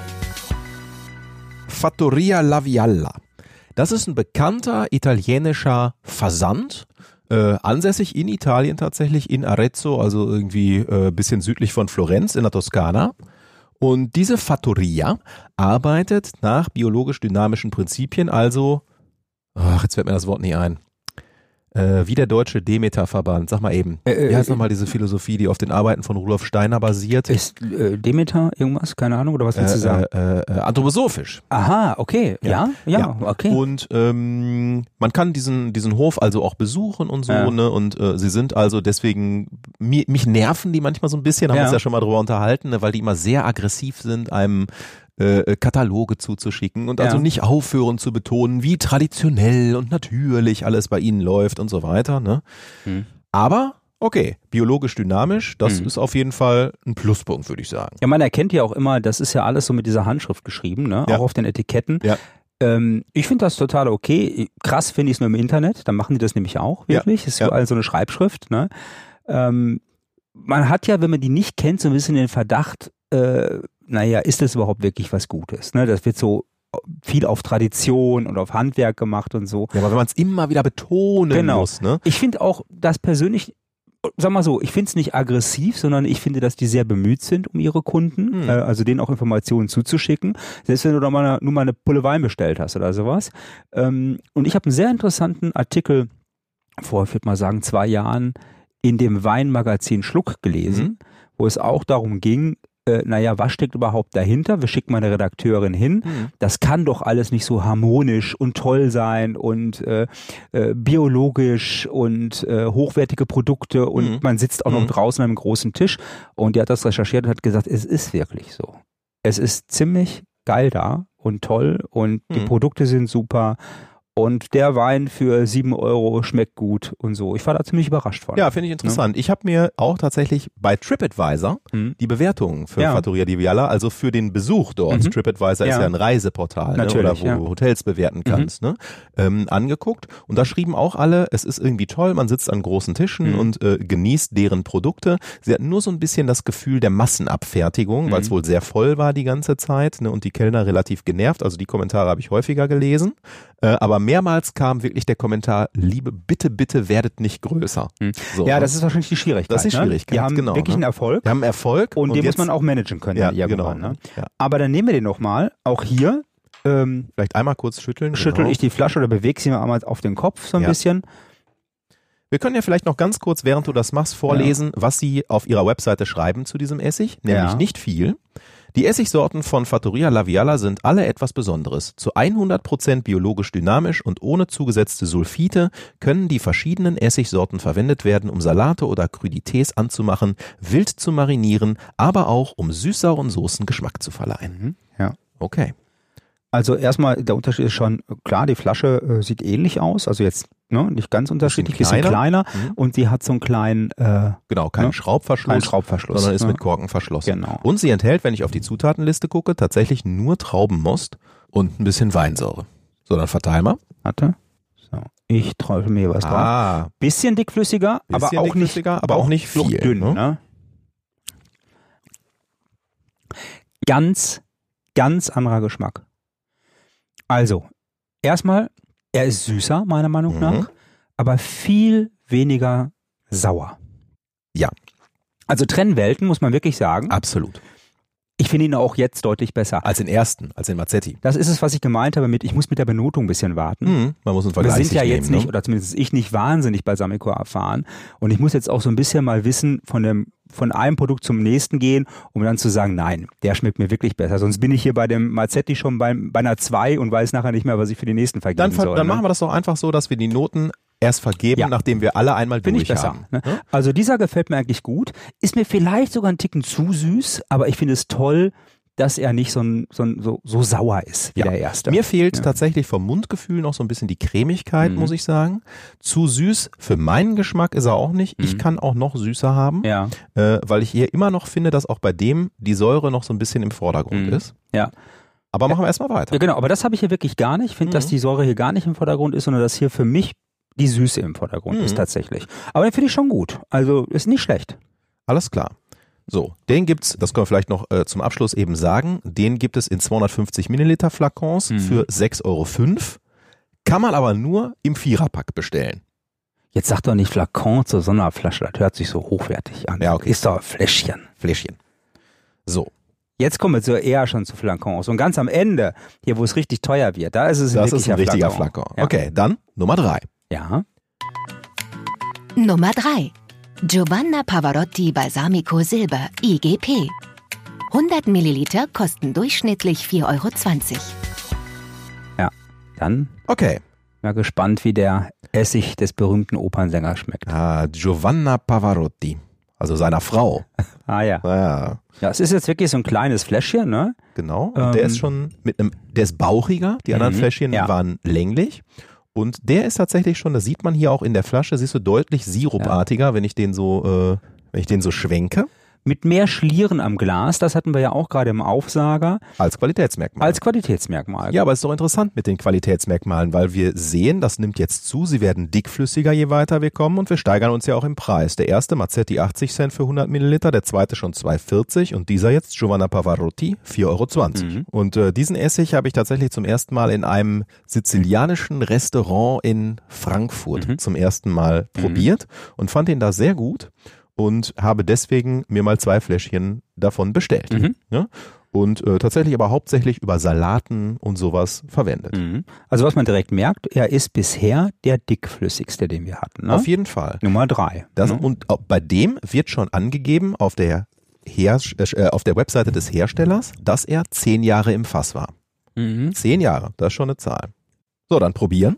Fattoria La Vialla. Das ist ein bekannter italienischer Versand, ansässig in Italien tatsächlich, in Arezzo, also irgendwie bisschen südlich von Florenz in der Toskana. Und diese Fattoria arbeitet nach biologisch-dynamischen Prinzipien, also, jetzt fällt mir das Wort nicht ein. Wie der deutsche Demeter-Verband, sag mal eben. Wie heißt nochmal diese Philosophie, die auf den Arbeiten von Rudolf Steiner basiert?
Ist Demeter irgendwas? Keine Ahnung, oder was willst du sagen?
Anthroposophisch.
Aha, okay. Ja, okay.
Und man kann diesen Hof also auch besuchen und so, ne? Und sie sind also deswegen, mich nerven die manchmal so ein bisschen, haben wir uns ja schon mal drüber unterhalten, ne? Weil die immer sehr aggressiv sind, einem Kataloge zuzuschicken und also nicht aufhören zu betonen, wie traditionell und natürlich alles bei ihnen läuft und so weiter. Ne? Aber okay, biologisch dynamisch, das ist auf jeden Fall ein Pluspunkt, würde ich sagen.
Ja, man erkennt ja auch immer, das ist ja alles so mit dieser Handschrift geschrieben, ne? Auch auf den Etiketten. Ja. Ich finde das total okay. Krass finde ich es nur im Internet, da machen die das nämlich auch wirklich. Ist überall so eine Schreibschrift. Ne? Man hat ja, wenn man die nicht kennt, so ein bisschen den Verdacht, ist das überhaupt wirklich was Gutes? Ne? Das wird so viel auf Tradition und auf Handwerk gemacht und so.
Ja, aber wenn man es immer wieder betonen muss. Ne?
Ich finde auch das persönlich, sag mal so, ich finde es nicht aggressiv, sondern ich finde, dass die sehr bemüht sind um ihre Kunden, also denen auch Informationen zuzuschicken. Selbst wenn du da nur mal eine Pulle Wein bestellt hast oder sowas. Und ich habe einen sehr interessanten Artikel vor, ich würde mal sagen, 2 Jahren in dem Weinmagazin Schluck gelesen, wo es auch darum ging, was steckt überhaupt dahinter? Wir schicken mal eine Redakteurin hin. Das kann doch alles nicht so harmonisch und toll sein und biologisch und hochwertige Produkte und man sitzt auch noch draußen an einem großen Tisch. Und die hat das recherchiert und hat gesagt, es ist wirklich so. Es ist ziemlich geil da und toll und die Produkte sind super. Und der Wein für 7 € schmeckt gut und so. Ich war da ziemlich überrascht von.
Ja, finde ich interessant. Ich habe mir auch tatsächlich bei TripAdvisor die Bewertungen für Fattoria di Vialla, also für den Besuch dort, TripAdvisor ist ja ein Reiseportal, ne, oder wo du Hotels bewerten kannst, ne, angeguckt. Und da schrieben auch alle, es ist irgendwie toll, man sitzt an großen Tischen und genießt deren Produkte. Sie hatten nur so ein bisschen das Gefühl der Massenabfertigung, weil es wohl sehr voll war die ganze Zeit, ne, und die Kellner relativ genervt. Also die Kommentare habe ich häufiger gelesen. Aber mehrmals kam wirklich der Kommentar, liebe, bitte werdet nicht größer. So,
ja, das ist wahrscheinlich die Schwierigkeit.
Das ist die Schwierigkeit,
Die haben
genau,
wirklich einen Erfolg.
Wir haben Erfolg.
Und den
jetzt,
muss man auch managen können.
Ja,
irgendwann,
genau.
ne?
Ja.
Aber dann nehmen wir den nochmal, auch hier.
Vielleicht einmal kurz schütteln.
Schüttel ich die Flasche oder bewege sie mir einmal auf den Kopf so ein bisschen.
Wir können ja vielleicht noch ganz kurz, während du das machst, vorlesen, was sie auf ihrer Webseite schreiben zu diesem Essig. Nämlich nicht viel. Die Essigsorten von Fattoria La Viala sind alle etwas Besonderes. Zu 100% biologisch dynamisch und ohne zugesetzte Sulfite können die verschiedenen Essigsorten verwendet werden, um Salate oder Crudités anzumachen, wild zu marinieren, aber auch um süß-sauren Soßen Geschmack zu verleihen.
Ja.
Okay.
Also erstmal, der Unterschied ist schon, klar, die Flasche sieht ähnlich aus, also jetzt nicht ganz unterschiedlich, bisschen kleiner und sie hat so einen kleinen
genau, keinen Schraubverschluss, sondern ist mit Korken verschlossen.
Genau.
Und sie enthält, wenn ich auf die Zutatenliste gucke, tatsächlich nur Traubenmost und ein bisschen Weinsäure. So, dann verteil mal.
Warte. So, ich träufel mir was drauf. Bisschen dickflüssiger, aber auch nicht viel. Dünn, ne? Ganz anderer Geschmack. Also, erstmal, er ist süßer, meiner Meinung nach, aber viel weniger sauer.
Ja.
Also trennen Welten, muss man wirklich sagen.
Absolut.
Ich finde ihn auch jetzt deutlich besser.
Als den Mazzetti.
Das ist es, was ich gemeint habe ich muss mit der Benotung ein bisschen warten.
Man muss einen Vergleich
Wir sind ja jetzt
nehmen,
nicht, oder zumindest ich nicht wahnsinnig Balsamico erfahren. Und ich muss jetzt auch so ein bisschen mal wissen, von einem Produkt zum nächsten gehen, um dann zu sagen, nein, der schmeckt mir wirklich besser. Sonst bin ich hier bei dem Mazzetti schon bei einer 2 und weiß nachher nicht mehr, was ich für die nächsten vergeben soll.
Dann machen wir das doch einfach so, dass wir die Noten erst vergeben, nachdem wir alle einmal durch haben.
Ne? Also dieser gefällt mir eigentlich gut. Ist mir vielleicht sogar ein Ticken zu süß, aber ich finde es toll, dass er nicht so sauer ist wie der erste.
Mir fehlt tatsächlich vom Mundgefühl noch so ein bisschen die Cremigkeit, muss ich sagen. Zu süß für meinen Geschmack ist er auch nicht. Ich kann auch noch süßer haben, weil ich hier immer noch finde, dass auch bei dem die Säure noch so ein bisschen im Vordergrund ist.
Ja.
Aber machen wir erstmal weiter.
Ja, genau, aber das habe ich hier wirklich gar nicht. Ich finde, dass die Säure hier gar nicht im Vordergrund ist, sondern dass hier für mich die Süße im Vordergrund ist tatsächlich. Aber den finde ich schon gut. Also ist nicht schlecht.
Alles klar. So, den gibt's, das können wir vielleicht noch zum Abschluss eben sagen, den gibt es in 250 Milliliter Flakons für 6,05 €. Kann man aber nur im Viererpack bestellen.
Jetzt sag doch nicht Flakon zur Sonderflasche, das hört sich so hochwertig an.
Ja, okay.
Ist doch Fläschchen.
So.
Jetzt kommen wir eher schon zu Flakons. Und ganz am Ende, hier wo es richtig teuer wird, da ist es ein
richtiger Flakon.
Ja.
Okay, dann Nummer 3.
Ja.
Nummer 3. Giovanna Pavarotti Balsamico Silber IGP. 100 Milliliter kosten durchschnittlich 4,20 €.
Ja, dann
Okay.
mal gespannt, wie der Essig des berühmten Opernsängers schmeckt.
Giovanna Pavarotti, also seiner Frau.
Ja, es ist jetzt wirklich so ein kleines Fläschchen, ne?
Genau, und der ist schon der ist bauchiger, die anderen Fläschchen waren länglich. Und der ist tatsächlich schon, das sieht man hier auch in der Flasche, siehst du, deutlich sirupartiger, wenn ich den so schwenke.
Mit mehr Schlieren am Glas, das hatten wir ja auch gerade im Aufsager.
Als Qualitätsmerkmal. Ja, aber es ist doch interessant mit den Qualitätsmerkmalen, weil wir sehen, das nimmt jetzt zu, sie werden dickflüssiger, je weiter wir kommen und wir steigern uns ja auch im Preis. Der erste Mazzetti 80 Cent für 100 Milliliter, der zweite schon 2,40 und dieser jetzt Giovanna Pavarotti 4,20 €. Und diesen Essig habe ich tatsächlich zum ersten Mal in einem sizilianischen Restaurant in Frankfurt zum ersten Mal probiert und fand ihn da sehr gut. Und habe deswegen mir mal 2 Fläschchen davon bestellt. Ja? Und tatsächlich aber hauptsächlich über Salaten und sowas verwendet.
Also was man direkt merkt, er ist bisher der dickflüssigste, den wir hatten. Ne?
Auf jeden Fall.
Nummer 3.
Und bei dem wird schon angegeben auf der Webseite des Herstellers, dass er 10 Jahre im Fass war. 10 Jahre, das ist schon eine Zahl. So, dann probieren.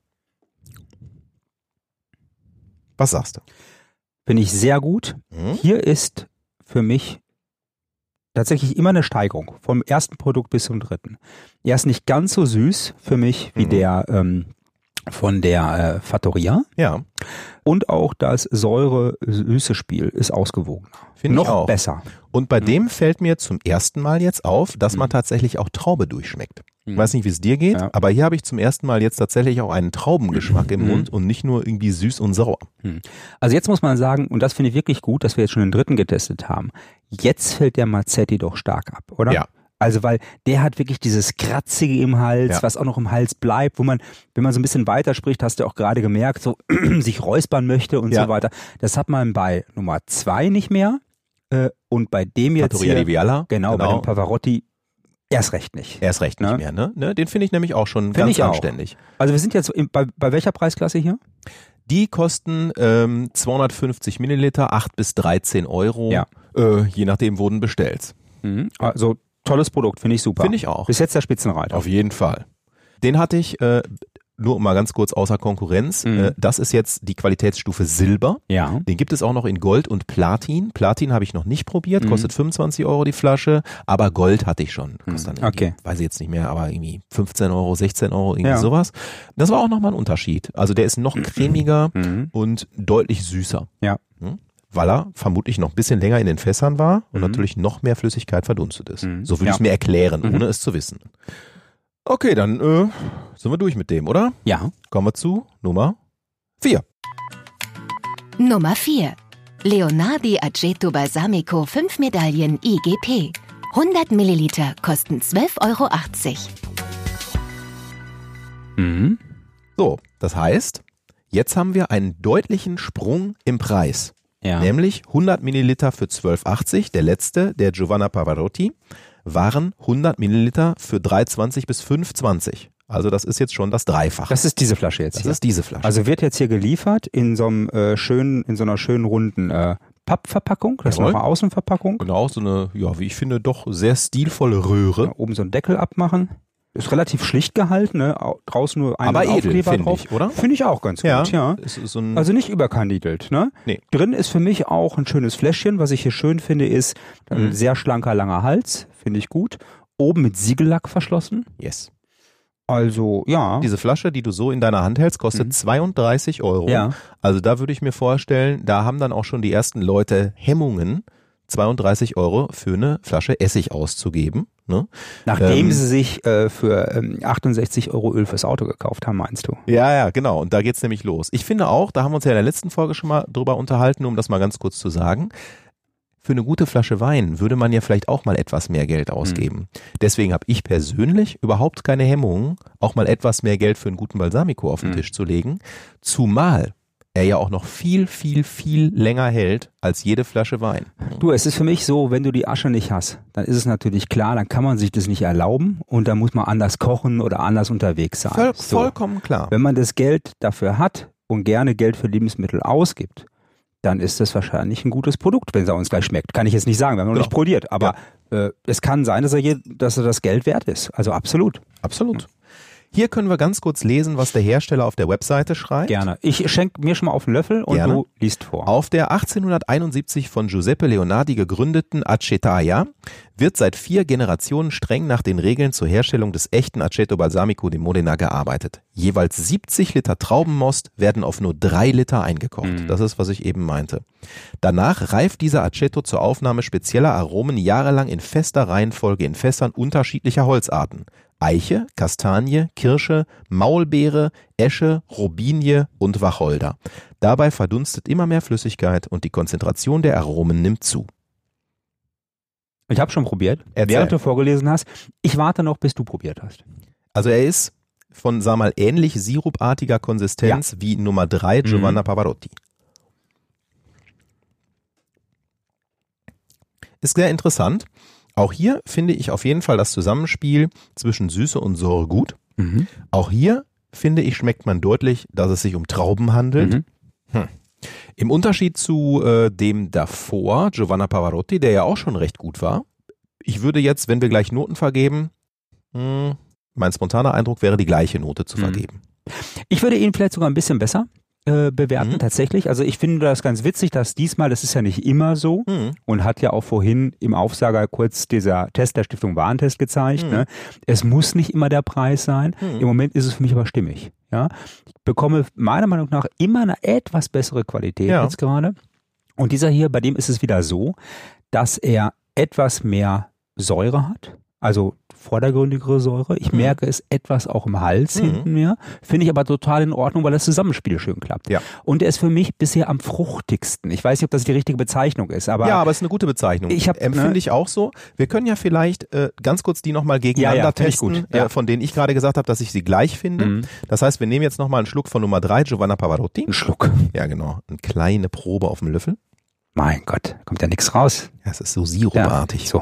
Was sagst du?
Finde ich sehr gut. Hier ist für mich tatsächlich immer eine Steigerung vom ersten Produkt bis zum dritten. Er ist nicht ganz so süß für mich wie der von der Fattoria.
Ja.
Und auch das Säure-Süße-Spiel ist ausgewogener.
Finde ich auch.
Noch besser.
Und bei dem fällt mir zum ersten Mal jetzt auf, dass man tatsächlich auch Traube durchschmeckt. Ich weiß nicht, wie es dir geht, aber hier habe ich zum ersten Mal jetzt tatsächlich auch einen Traubengeschmack im Mund und nicht nur irgendwie süß und sauer.
Also jetzt muss man sagen, und das finde ich wirklich gut, dass wir jetzt schon den dritten getestet haben, jetzt fällt der Mazzetti doch stark ab, oder?
Ja.
Also weil der hat wirklich dieses Kratzige im Hals,
Ja.
was auch noch im Hals bleibt, wo man, wenn man so ein bisschen weiter spricht, hast du auch gerade gemerkt, so sich räuspern möchte und
Ja.
so weiter. Das hat man bei Nummer 2 nicht mehr und bei dem jetzt
Fattoria
hier,
di Viala.
genau, bei dem Pavarotti erst recht nicht.
Erst recht nicht mehr, ne? Den finde ich nämlich auch schon
Find
ganz
ich auch.
anständig.
Also wir sind jetzt bei welcher Preisklasse hier?
Die kosten 250 Milliliter, 8 bis 13 Euro,
Ja.
Je nachdem, wo du bestellst.
Also tolles Produkt, finde ich super.
Finde ich auch.
Bis jetzt der Spitzenreiter.
Auf jeden Fall. Den hatte ich, nur mal ganz kurz außer Konkurrenz, das ist jetzt die Qualitätsstufe Silber.
Ja.
Den gibt es auch noch in Gold und Platin. Platin habe ich noch nicht probiert, kostet 25 Euro die Flasche, aber Gold hatte ich schon. Kostet dann irgendwie, weiß ich jetzt nicht mehr, aber irgendwie 15 Euro, 16 Euro, irgendwie sowas. Das war auch nochmal ein Unterschied. Also der ist noch cremiger und deutlich süßer.
Ja.
Weil er vermutlich noch ein bisschen länger in den Fässern war und natürlich noch mehr Flüssigkeit verdunstet ist. So würde ich es mir erklären, ohne es zu wissen. Okay, dann sind wir durch mit dem, oder?
Ja.
Kommen wir zu Nummer 4.
Nummer 4. Leonardi Aceto Balsamico 5 Medaillen IGP. 100 Milliliter kosten 12,80 Euro.
So, das heißt, jetzt haben wir einen deutlichen Sprung im Preis.
Ja.
Nämlich 100 Milliliter für 12,80. Der letzte, der Giovanna Pavarotti, waren 100 Milliliter für 3,20 bis 5,20. Also das ist jetzt schon das Dreifache.
Das ist diese Flasche jetzt
Das
hier.
ist diese Flasche.
Also wird jetzt hier geliefert in so einem in so einer schönen runden Pappverpackung. Das ist
Jawohl.
noch eine Außenverpackung.
Genau, so eine, ja, wie ich finde, doch sehr stilvolle Röhre.
Oben so einen Deckel abmachen. Ist relativ schlicht gehalten, ne? Draußen nur ein
Aber edel,
Aufkleber
finde
drauf.
ich, oder?
Finde ich auch ganz gut, ja.
Es ist so ein,
Also nicht überkandidelt, ne?
Nee.
Drin ist für mich auch ein schönes Fläschchen. Was ich hier schön finde, ist ein sehr schlanker, langer Hals. Finde ich gut. Oben mit Siegellack verschlossen.
yes.
Also, ja.
Diese Flasche, die du so in deiner Hand hältst, kostet 32 Euro.
Ja.
Also da würde ich mir vorstellen, da haben dann auch schon die ersten Leute Hemmungen, 32 Euro für eine Flasche Essig auszugeben. Ne?
Nachdem sie sich für 68 Euro Öl fürs Auto gekauft haben, meinst du?
Ja, genau. Und da geht's nämlich los. Ich finde auch, da haben wir uns ja in der letzten Folge schon mal drüber unterhalten, um das mal ganz kurz zu sagen. Für eine gute Flasche Wein würde man ja vielleicht auch mal etwas mehr Geld ausgeben. Deswegen habe ich persönlich überhaupt keine Hemmungen, auch mal etwas mehr Geld für einen guten Balsamico auf den Tisch zu legen. Zumal er ja auch noch viel, viel, viel länger hält als jede Flasche Wein.
Du, es ist für mich so, wenn du die Asche nicht hast, dann ist es natürlich klar, dann kann man sich das nicht erlauben und dann muss man anders kochen oder anders unterwegs sein.
Vollkommen klar.
Wenn man das Geld dafür hat und gerne Geld für Lebensmittel ausgibt, dann ist das wahrscheinlich ein gutes Produkt, wenn es uns gleich schmeckt. Kann ich jetzt nicht sagen, wir haben noch nicht probiert, aber es kann sein, dass er das Geld wert ist. Also absolut.
Absolut. Hier können wir ganz kurz lesen, was der Hersteller auf der Webseite schreibt.
Gerne. Ich schenke mir schon mal auf den Löffel und
Gerne.
du liest vor.
Auf der 1871 von Giuseppe Leonardi gegründeten Acetaia wird seit 4 Generationen streng nach den Regeln zur Herstellung des echten Aceto Balsamico di Modena gearbeitet. Jeweils 70 Liter Traubenmost werden auf nur 3 Liter eingekocht. Das ist, was ich eben meinte. Danach reift dieser Aceto zur Aufnahme spezieller Aromen jahrelang in fester Reihenfolge in Fässern unterschiedlicher Holzarten. Eiche, Kastanie, Kirsche, Maulbeere, Esche, Robinie und Wacholder. Dabei verdunstet immer mehr Flüssigkeit und die Konzentration der Aromen nimmt zu.
Ich habe schon probiert,
Erzähl.
während du vorgelesen hast. Ich warte noch, bis du probiert hast.
Also er ist von, sag mal, ähnlich sirupartiger Konsistenz wie Nummer 3 Giovanna Pavarotti. Ist sehr interessant. Auch hier finde ich auf jeden Fall das Zusammenspiel zwischen Süße und Säure gut. Auch hier, finde ich, schmeckt man deutlich, dass es sich um Trauben handelt. Im Unterschied zu dem davor, Giovanna Pavarotti, der ja auch schon recht gut war. Ich würde jetzt, wenn wir gleich Noten vergeben, mein spontaner Eindruck wäre, die gleiche Note zu vergeben.
Ich würde ihn vielleicht sogar ein bisschen besser bewerten tatsächlich. Also ich finde das ganz witzig, dass diesmal, das ist ja nicht immer so und hat ja auch vorhin im Aufsager kurz dieser Test der Stiftung Warentest gezeigt. Ne? Es muss nicht immer der Preis sein. Im Moment ist es für mich aber stimmig. Ja? Ich bekomme meiner Meinung nach immer eine etwas bessere Qualität jetzt gerade. Und dieser hier, bei dem ist es wieder so, dass er etwas mehr Säure hat. Also vordergründigere Säure. Ich merke es etwas auch im Hals hinten mehr. Finde ich aber total in Ordnung, weil das Zusammenspiel schön klappt.
Ja.
Und er ist für mich bisher am fruchtigsten. Ich weiß nicht, ob das die richtige Bezeichnung ist, aber
Ja, aber es ist eine gute Bezeichnung. Empfinde ich auch so. Wir können ja vielleicht ganz kurz die nochmal gegeneinander testen, von denen ich gerade gesagt habe, dass ich sie gleich finde. Das heißt, wir nehmen jetzt nochmal einen Schluck von Nummer 3, Giovanna Pavarotti.
Ein Schluck.
Ja, genau. Eine kleine Probe auf dem Löffel.
Mein Gott, kommt ja nichts raus.
Ja, es ist so sirupartig.
Ja, so.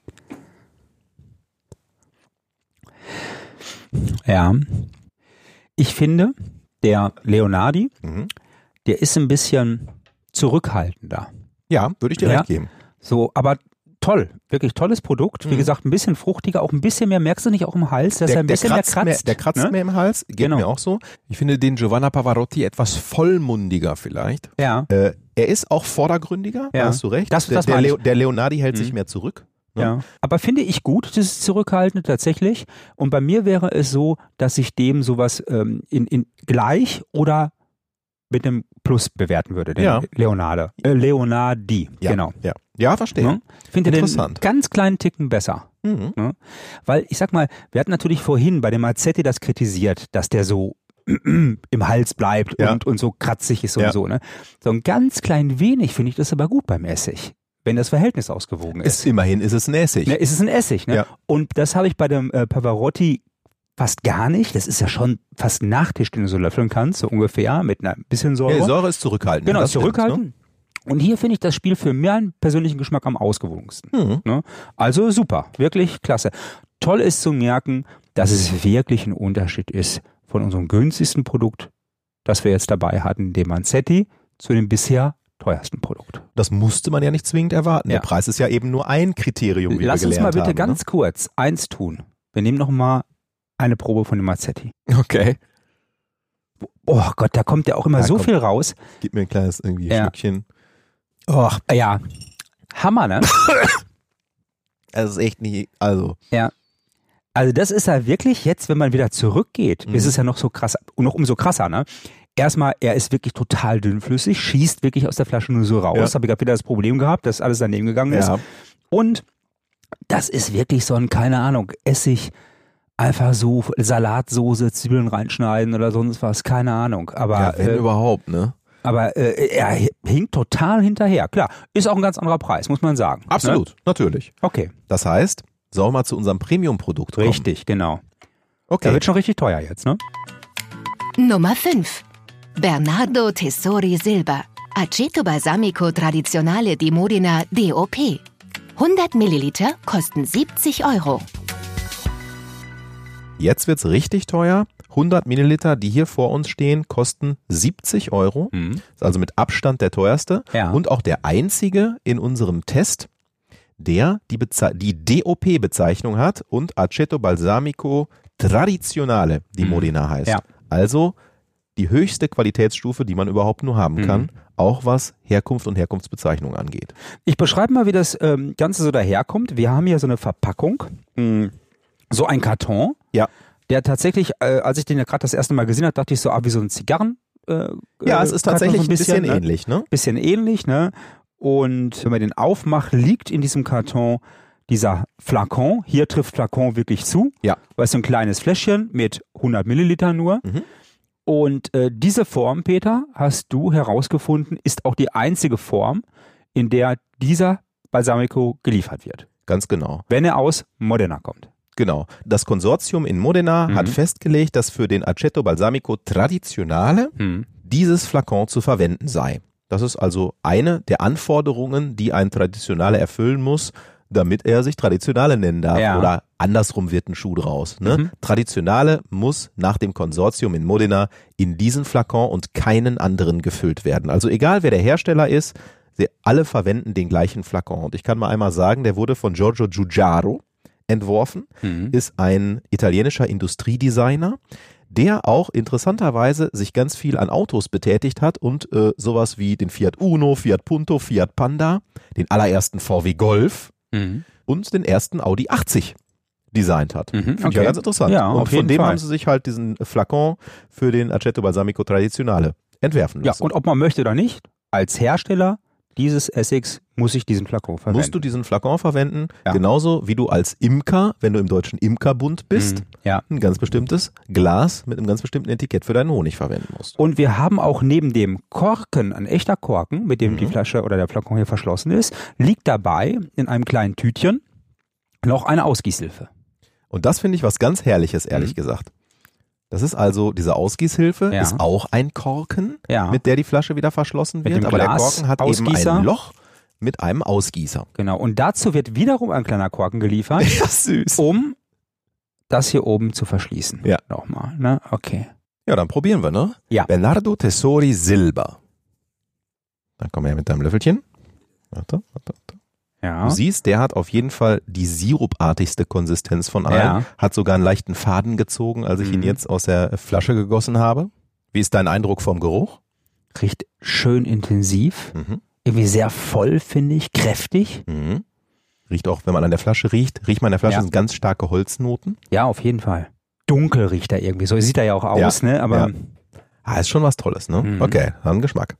Ja, ich finde, der Leonardi, der ist ein bisschen zurückhaltender.
Ja, würde ich dir recht geben.
So, aber toll, wirklich tolles Produkt. Wie gesagt, ein bisschen fruchtiger, auch ein bisschen mehr, merkst du nicht auch im Hals, dass er ein bisschen mehr kratzt?
Der kratzt mehr im Hals, geht mir auch so. Ich finde den Giovanna Pavarotti etwas vollmundiger vielleicht.
Ja.
Er ist auch vordergründiger, da hast du recht. Der Leonardi hält sich mehr zurück.
Ja, aber finde ich gut, das Zurückhaltende tatsächlich. Und bei mir wäre es so, dass ich dem sowas in gleich oder mit einem Plus bewerten würde, den Leonardi, genau.
Ja, verstehe.
Ja? Finde den ganz kleinen Ticken besser. Ja? Weil ich sag mal, wir hatten natürlich vorhin bei dem Mazzetti das kritisiert, dass der so im Hals bleibt und so kratzig ist und so. Ne? So ein ganz klein wenig finde ich das aber gut beim Essig. Wenn das Verhältnis ausgewogen ist.
Immerhin ist es ein Essig.
Ne, ist es ein Essig, ne? Ja. Und das habe ich bei dem Pavarotti fast gar nicht. Das ist ja schon fast ein Nachtisch, den du so löffeln kannst, so ungefähr, mit ein bisschen Säure.
Ja, die Säure ist zurückhaltend.
Genau, zurückhaltend. Ne? Und hier finde ich das Spiel für meinen persönlichen Geschmack am ausgewogensten. Ne? Also super, wirklich klasse. Toll ist zu merken, dass es wirklich ein Unterschied ist von unserem günstigsten Produkt, das wir jetzt dabei hatten, dem Mazzetti, zu dem bisher teuersten Produkt.
Das musste man ja nicht zwingend erwarten. Der Preis ist ja eben nur ein Kriterium, wie
Lass
wir gelernt haben.
Lass uns mal bitte ganz kurz eins tun. Wir nehmen noch mal eine Probe von dem Mazzetti.
Okay.
Oh Gott, da kommt ja auch immer viel raus.
Gib mir ein kleines Stückchen.
Oh, ja. Hammer, ne?
Das ist echt nicht, also.
Ja. Also das ist ja wirklich jetzt, wenn man wieder zurückgeht, ist es ja noch so krass, noch umso krasser, ne? Erstmal, er ist wirklich total dünnflüssig, schießt wirklich aus der Flasche nur so raus. Ja. Habe ich gerade wieder das Problem gehabt, dass alles daneben gegangen ist. Und das ist wirklich so ein, keine Ahnung, Essig, einfach so Salatsoße, Zwiebeln reinschneiden oder sonst was, keine Ahnung. Aber
wenn überhaupt, ne?
Aber er hinkt total hinterher. Klar, ist auch ein ganz anderer Preis, muss man sagen.
Absolut,
ne?
Natürlich.
Okay.
Das heißt, sollen wir mal zu unserem Premium-Produkt kommen?
Richtig, genau.
Okay.
Der wird schon richtig teuer jetzt, ne?
Nummer 5. Bernardo Tessori Silber. Aceto Balsamico Tradizionale di Modena DOP. 100 Milliliter kosten 70 €.
Jetzt wird's richtig teuer. 100 Milliliter, die hier vor uns stehen, kosten 70 €. Ist also mit Abstand der teuerste.
Ja.
Und auch der einzige in unserem Test, der die DOP-Bezeichnung hat und Aceto Balsamico Tradizionale di Modena heißt.
Ja.
Also die höchste Qualitätsstufe, die man überhaupt nur haben kann, auch was Herkunft und Herkunftsbezeichnung angeht.
Ich beschreibe mal, wie das Ganze so daherkommt. Wir haben hier so eine Verpackung, so ein Karton, der tatsächlich, als ich den ja gerade das erste Mal gesehen habe, dachte ich so, wie so ein Zigarren.
Ja, es ist tatsächlich ein bisschen ähnlich, ne?
Bisschen ähnlich, ne? Und wenn man den aufmacht, liegt in diesem Karton dieser Flakon. Hier trifft Flakon wirklich zu.
Ja.
Weil es so ein kleines Fläschchen mit 100 Milliliter nur. Und diese Form, Peter, hast du herausgefunden, ist auch die einzige Form, in der dieser Balsamico geliefert wird.
Ganz genau.
Wenn er aus Modena kommt.
Genau. Das Konsortium in Modena hat festgelegt, dass für den Aceto Balsamico Tradizionale dieses Flakon zu verwenden sei. Das ist also eine der Anforderungen, die ein Traditionale erfüllen muss, damit er sich Traditionale nennen darf.
Ja.
Oder andersrum wird ein Schuh draus. Ne? Traditionale muss nach dem Konsortium in Modena in diesen Flakon und keinen anderen gefüllt werden. Also egal wer der Hersteller ist, sie alle verwenden den gleichen Flakon. Und ich kann mal einmal sagen, der wurde von Giorgio Giugiaro entworfen, ist ein italienischer Industriedesigner, der auch interessanterweise sich ganz viel an Autos betätigt hat und sowas wie den Fiat Uno, Fiat Punto, Fiat Panda, den allerersten VW Golf und den ersten Audi 80 designt hat. Finde ich ja ganz interessant.
Ja,
und
auf
von
jeden
dem
Fall.
haben sie sich halt diesen Flakon für den Aceto Balsamico Tradizionale entwerfen lassen.
Ja, und ob man möchte oder nicht, als Hersteller dieses Essigs muss ich diesen Flakon verwenden.
Musst du diesen Flakon verwenden,
Ja.
genauso wie du als Imker, wenn du im Deutschen Imkerbund bist,
Ja.
ein ganz bestimmtes Glas mit einem ganz bestimmten Etikett für deinen Honig verwenden musst.
Und wir haben auch neben dem Korken, ein echter Korken, mit dem die Flasche oder der Flakon hier verschlossen ist, liegt dabei in einem kleinen Tütchen noch eine Ausgießhilfe.
Und das finde ich was ganz Herrliches, ehrlich gesagt. Das ist also, diese Ausgießhilfe
Ja.
ist auch ein Korken,
Ja.
mit der die Flasche wieder verschlossen
Mit
wird,
dem
aber der Korken hat eben
Glasausgießer.
ein Loch mit einem Ausgießer.
Genau. Und dazu wird wiederum ein kleiner Korken geliefert,
Ja, süß.
um das hier oben zu verschließen.
Ja.
Nochmal, ne? Okay.
Ja, dann probieren wir, ne?
Ja.
Bernardo Tesori Silber. Dann komm her mit deinem Löffelchen. Warte.
Ja.
Du siehst, der hat auf jeden Fall die sirupartigste Konsistenz von allen.
Ja.
Hat sogar einen leichten Faden gezogen, als ich ihn jetzt aus der Flasche gegossen habe. Wie ist dein Eindruck vom Geruch?
Riecht schön intensiv.
Mhm.
Irgendwie sehr voll, finde ich. Kräftig.
Mhm. Riecht auch, wenn man an der Flasche riecht man an der Flasche
Ja.
sind ganz starke Holznoten.
Ja, auf jeden Fall. Dunkel riecht er irgendwie. So sieht er ja auch aus, ne? Aber
Ja. Ah, ist schon was Tolles, ne?
Mhm.
Okay, dann Geschmack.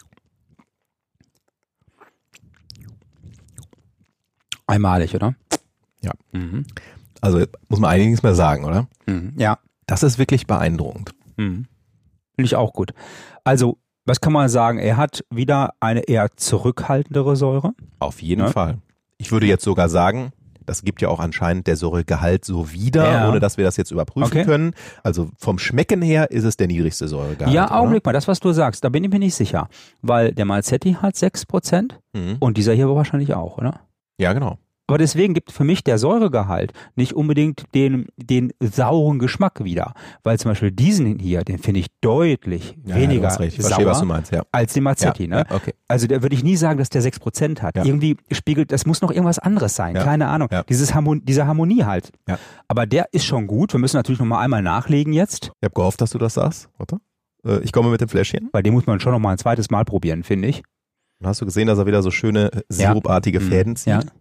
einmalig, oder?
Ja.
Mhm.
Also muss man eigentlich nichts mehr sagen, oder?
Mhm. Ja.
Das ist wirklich beeindruckend.
Mhm. Finde ich auch gut. Also, was kann man sagen? Er hat wieder eine eher zurückhaltendere Säure.
Auf jeden
Ja.
Fall. Ich würde jetzt sogar sagen, das gibt ja auch anscheinend der Säuregehalt so wieder,
Ja.
ohne dass wir das jetzt überprüfen
Okay.
können. Also vom Schmecken her ist es der niedrigste Säuregehalt.
Ja,
oder?
Augenblick mal, das, was du sagst, da bin ich mir nicht sicher. Weil der Malzetti hat 6%
Mhm.
und dieser hier wahrscheinlich auch, oder?
Ja, genau.
Aber deswegen gibt für mich der Säuregehalt nicht unbedingt den sauren Geschmack wieder. Weil zum Beispiel diesen hier, den finde ich deutlich
Ja,
weniger
du hast recht. Ich verstehe,
sauer
was du meinst, ja.
als den Malzetti.
Ja,
Ne?
ja, okay.
Also da würde ich nie sagen, dass der 6% hat.
Ja.
Irgendwie spiegelt, das muss noch irgendwas anderes sein.
Ja.
Keine Ahnung.
Ja.
Diese Harmonie halt.
Ja.
Aber der ist schon gut. Wir müssen natürlich noch mal einmal nachlegen jetzt.
Ich habe gehofft, dass du das sagst. Warte. Ich komme mit dem Fläschchen.
Weil den muss man schon noch mal ein zweites Mal probieren, finde ich.
Dann hast du gesehen, dass er wieder so schöne sirupartige Fäden zieht.
Ja.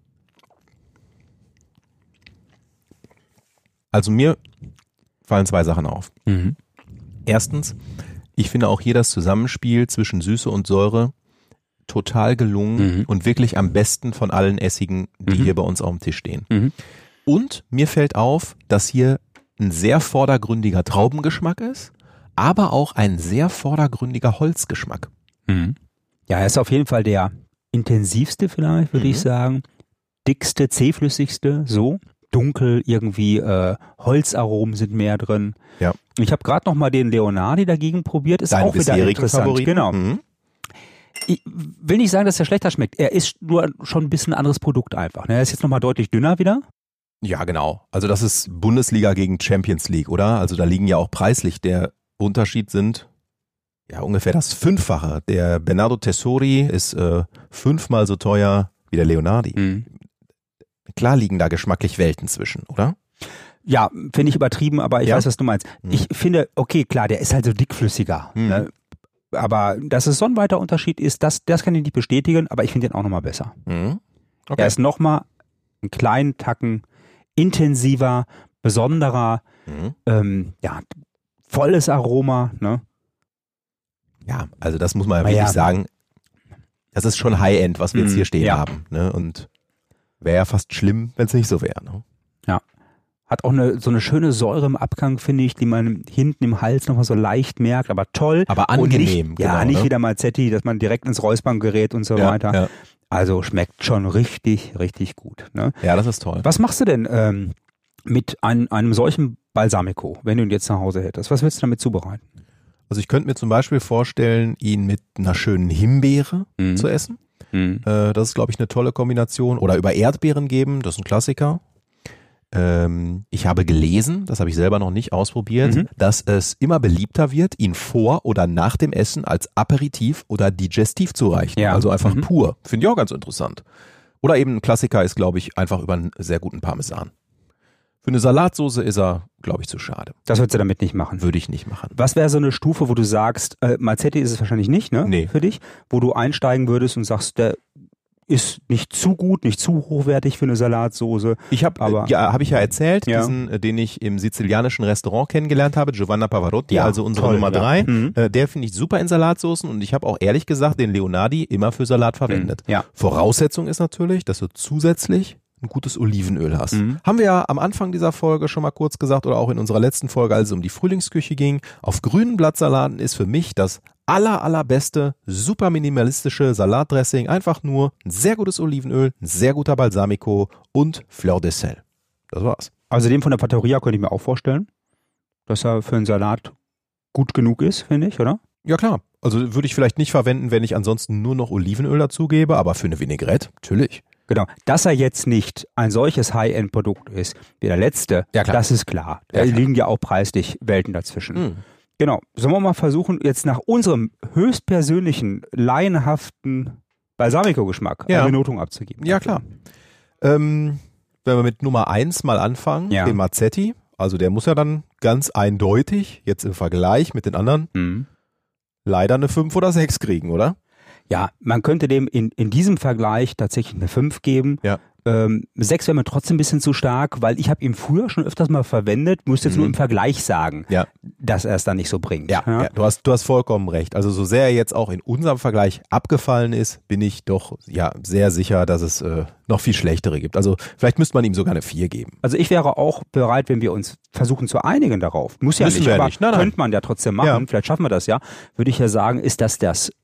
Also mir fallen zwei Sachen auf.
Mhm.
Erstens, ich finde auch hier das Zusammenspiel zwischen Süße und Säure total gelungen und wirklich am besten von allen Essigen, die hier bei uns auf dem Tisch stehen.
Mhm.
Und mir fällt auf, dass hier ein sehr vordergründiger Traubengeschmack ist, aber auch ein sehr vordergründiger Holzgeschmack.
Mhm. Ja, er ist auf jeden Fall der intensivste vielleicht, würde ich sagen. Dickste, zähflüssigste, so. Dunkel, irgendwie Holzaromen sind mehr drin.
Ja.
Ich habe gerade noch mal den Leonardi dagegen probiert. Ist
Dein
auch wieder
bisherigen
interessant.
Favoriten?
Genau.
Mhm.
Ich will nicht sagen, dass er schlechter schmeckt. Er ist nur schon ein bisschen ein anderes Produkt einfach. Ne? Er ist jetzt noch mal deutlich dünner wieder.
Ja, genau. Also das ist Bundesliga gegen Champions League, oder? Also da liegen ja auch preislich der Unterschied sind ja ungefähr das Fünffache. Der Bernardo Tesori ist 5-mal so teuer wie der Leonardi. Klar liegen da geschmacklich Welten zwischen, oder?
Ja, finde ich übertrieben, aber ich
Ja?
weiß, was du meinst. Ich finde, okay, klar, der ist halt so dickflüssiger. Ne? Aber dass es so ein weiter Unterschied ist, das kann ich nicht bestätigen, aber ich finde den auch nochmal besser.
Mhm. Okay.
Er ist nochmal einen kleinen Tacken intensiver, besonderer, volles Aroma. Ne?
Ja, also das muss man ja
Aber
wirklich
ja.
sagen. Das ist schon High-End, was wir jetzt hier stehen
Ja.
haben. Ne? Und wäre ja fast schlimm, wenn es nicht so wäre. Ne?
Ja. Hat auch so eine schöne Säure im Abgang, finde ich, die man hinten im Hals nochmal so leicht merkt, aber toll.
Aber
Und
angenehm,
nicht,
genau,
nicht
ne?
wie der Malzetti, dass man direkt ins Räuspern gerät und so weiter.
Ja.
Also schmeckt schon richtig, richtig gut. Ne?
Ja, das ist toll.
Was machst du denn mit einem solchen Balsamico, wenn du ihn jetzt nach Hause hättest? Was willst du damit zubereiten?
Also ich könnte mir zum Beispiel vorstellen, ihn mit einer schönen Himbeere zu essen. Das ist, glaube ich, eine tolle Kombination. Oder über Erdbeeren geben, das ist ein Klassiker. Ich habe gelesen, das habe ich selber noch nicht ausprobiert, dass es immer beliebter wird, ihn vor oder nach dem Essen als Aperitif oder Digestiv zu reichen.
Ja.
Also einfach pur. Finde ich auch ganz interessant. Oder eben ein Klassiker ist, glaube ich, einfach über einen sehr guten Parmesan. Für eine Salatsoße ist er, glaube ich, zu schade.
Das würdest du damit nicht machen.
Würde ich nicht machen.
Was wäre so eine Stufe, wo du sagst, Malzetti ist es wahrscheinlich nicht, ne?
Nee.
Für dich, wo du einsteigen würdest und sagst, der ist nicht zu gut, nicht zu hochwertig für eine Salatsoße.
Habe ich ja erzählt,
Ja.
diesen, den ich im sizilianischen Restaurant kennengelernt habe, Giovanna Pavarotti,
Ja,
also unsere
toll,
Nummer
ja.
3.
Mhm.
Der finde ich super in Salatsoßen und ich habe auch ehrlich gesagt den Leonardi immer für Salat verwendet.
Ja.
Voraussetzung ist natürlich, dass du zusätzlich ein gutes Olivenöl hast. Haben wir ja am Anfang dieser Folge schon mal kurz gesagt oder auch in unserer letzten Folge, als es um die Frühlingsküche ging. Auf grünen Blattsalaten ist für mich das allerbeste, super minimalistische Salatdressing einfach nur ein sehr gutes Olivenöl, ein sehr guter Balsamico und Fleur de Sel. Das war's.
Also den von der Fattoria könnte ich mir auch vorstellen, dass er für einen Salat gut genug ist, finde ich, oder?
Ja klar, also würde ich vielleicht nicht verwenden, wenn ich ansonsten nur noch Olivenöl dazugebe, aber für eine Vinaigrette, natürlich.
Genau. Dass er jetzt nicht ein solches High-End-Produkt ist wie der letzte,
Ja, klar.
das ist klar.
Ja,
Da
klar.
liegen ja auch preislich Welten dazwischen. Genau. Sollen wir mal versuchen, jetzt nach unserem höchstpersönlichen, laienhaften Balsamico-Geschmack
Ja.
eine Benotung abzugeben?
Ja klar. Wenn wir mit Nummer 1 mal anfangen,
Ja.
den Mazzetti, also der muss ja dann ganz eindeutig, jetzt im Vergleich mit den anderen,
Mhm.
leider eine 5 oder 6 kriegen, oder?
Ja, man könnte dem in diesem Vergleich tatsächlich eine 5 geben.
Ja.
6 wäre mir trotzdem ein bisschen zu stark, weil ich habe ihn früher schon öfters mal verwendet, muss jetzt nur im Vergleich sagen,
Ja.
dass er es dann nicht so bringt.
Ja, du hast vollkommen recht. Also so sehr er jetzt auch in unserem Vergleich abgefallen ist, bin ich doch ja sehr sicher, dass es noch viel schlechtere gibt. Also vielleicht müsste man ihm sogar eine 4 geben.
Also ich wäre auch bereit, wenn wir uns versuchen zu einigen darauf. Muss ja
Müssen
nicht,
wir
aber
nicht. Nein, nein.
könnte man ja trotzdem machen.
Ja.
Vielleicht schaffen wir das ja. Würde ich ja sagen, ist das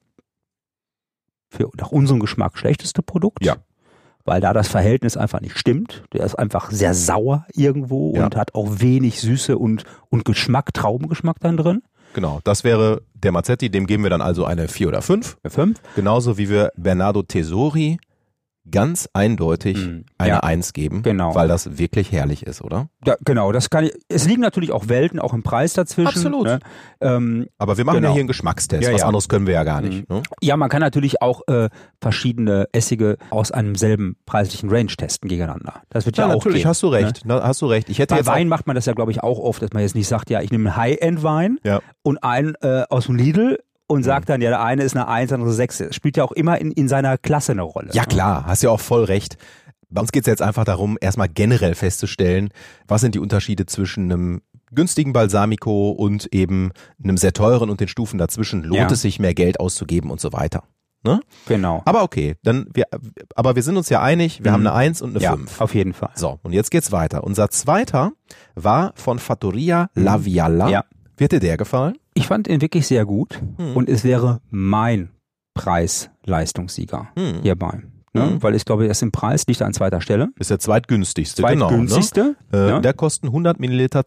für nach unserem Geschmack schlechteste Produkt?
Ja.
Weil da das Verhältnis einfach nicht stimmt. Der ist einfach sehr sauer irgendwo
Ja.
und hat auch wenig Süße und Geschmack, Traubengeschmack dann drin.
Genau, das wäre der Mazzetti, dem geben wir dann also eine 4 oder 5.
Eine 5.
Genauso wie wir Bernardo Tesori ganz eindeutig eine
Ja.
1 geben,
Genau.
weil das wirklich herrlich ist, oder?
Ja, genau, das kann ich. Es liegen natürlich auch Welten, auch im Preis dazwischen.
Absolut.
Ne?
Aber wir machen
Genau.
ja hier einen Geschmackstest,
Ja,
was
ja.
anderes können wir ja gar nicht. Ne?
Ja, man kann natürlich auch verschiedene Essige aus einem selben preislichen Range testen gegeneinander. Das wird ja,
Ja,
auch
natürlich,
gehen,
hast du recht.
Ne?
Hast du recht. Ich hätte
Bei
jetzt
Wein macht man das ja, glaube ich, auch oft, dass man jetzt nicht sagt, ja, ich nehme einen High-End-Wein
Ja.
und einen aus dem Lidl und sagt dann, ja, der eine ist eine 1, der andere 6. Es spielt ja auch immer in seiner Klasse eine Rolle.
Ja klar, hast ja auch voll recht. Bei uns geht es jetzt einfach darum, erstmal generell festzustellen, was sind die Unterschiede zwischen einem günstigen Balsamico und eben einem sehr teuren und den Stufen dazwischen. Lohnt
Ja.
es sich, mehr Geld auszugeben und so weiter. Ne?
Genau.
Aber okay, aber wir sind uns ja einig, wir haben eine 1 und eine
Ja,
5.
auf jeden Fall.
So, und jetzt geht's weiter. Unser zweiter war von Fattoria La Vialla.
Ja.
Wird dir der gefallen?
Ich fand ihn wirklich sehr gut und es wäre mein Preis-Leistungssieger hierbei. Ne? Weil ich glaube, er ist im Preis, liegt er an zweiter Stelle.
Ist der zweitgünstigste.
Zweitgünstigste.
Genau, ne?
Ja.
Der kosten 100 Milliliter